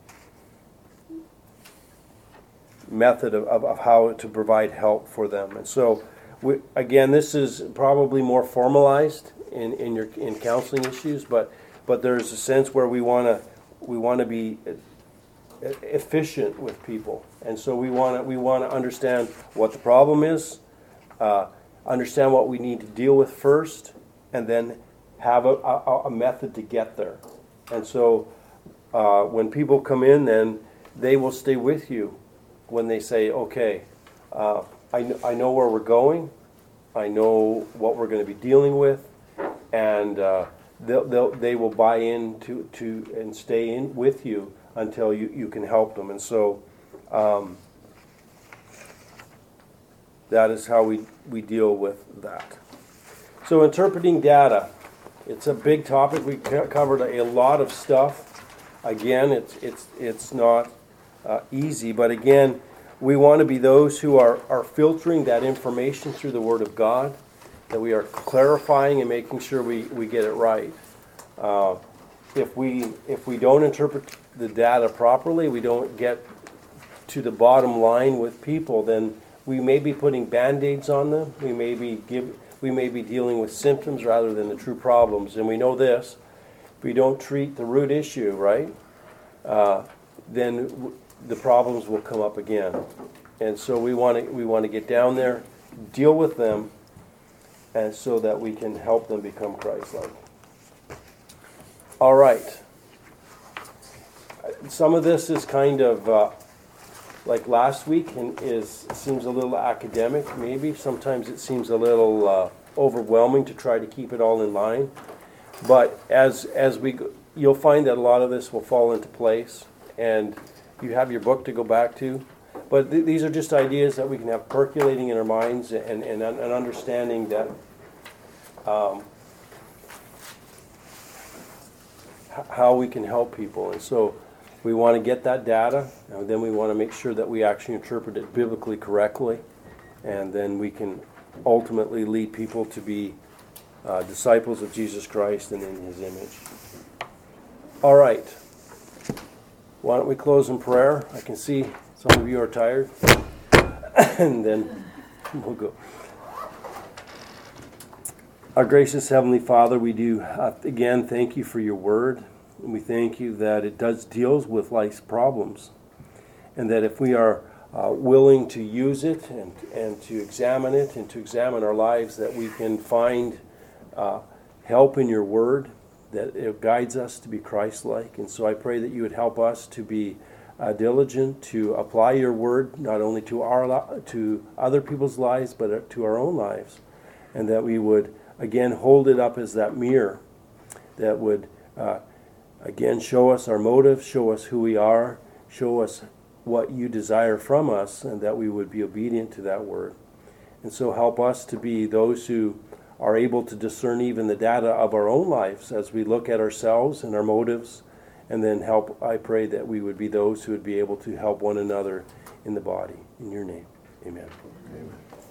method of, of, of how to provide help for them. And so we, again, this is probably more formalized in, in your in counseling issues, but but there's a sense where we want to we want to be efficient with people, and so we want to we want to understand what the problem is, uh, understand what we need to deal with first, and then have a, a, a method to get there. And so uh, when people come in, then they will stay with you. When they say, okay, uh, I, kn- I know where we're going, I know what we're going to be dealing with, and uh, they'll, they'll, they will buy in to, to and stay in with you until you, you can help them. And so um, that is how we, we deal with that. So interpreting data, it's a big topic. We co- covered a lot of stuff. Again, it's, it's, it's not Uh, easy, but again, we want to be those who are, are filtering that information through the Word of God, that we are clarifying and making sure we, we get it right. Uh, if we if we don't interpret the data properly, we don't get to the bottom line with people, then we may be putting band-aids on them. We may be give we may be dealing with symptoms rather than the true problems. And we know this: if we don't treat the root issue right, uh, then w- the problems will come up again. And so we want to we want to get down there, deal with them, and so that we can help them become Christ-like. All right. Some of this is kind of uh, like last week, and is seems a little academic. Maybe sometimes it seems a little uh, overwhelming to try to keep it all in line. But as as we go, you'll find that a lot of this will fall into place, and you have your book to go back to. But th- these are just ideas that we can have percolating in our minds, and and, and understanding that um, h- how we can help people. And so we want to get that data, and then we want to make sure that we actually interpret it biblically correctly, and then we can ultimately lead people to be uh, disciples of Jesus Christ and in His image. All right. Why don't we close in prayer? I can see some of you are tired. And then we'll go. Our gracious Heavenly Father, we do, uh, again, thank you for your word. And we thank you that it does deals with life's problems. And that if we are uh, willing to use it and, and to examine it and to examine our lives, that we can find uh, help in your word, that it guides us to be Christ-like. And so I pray that you would help us to be uh, diligent to apply your word, not only to our to other people's lives, but to our own lives. And that we would, again, hold it up as that mirror that would, uh, again, show us our motives, show us who we are, show us what you desire from us, and that we would be obedient to that word. And so help us to be those who are able to discern even the data of our own lives as we look at ourselves and our motives, and then help, I pray that we would be those who would be able to help one another in the body. In your name, amen. Amen.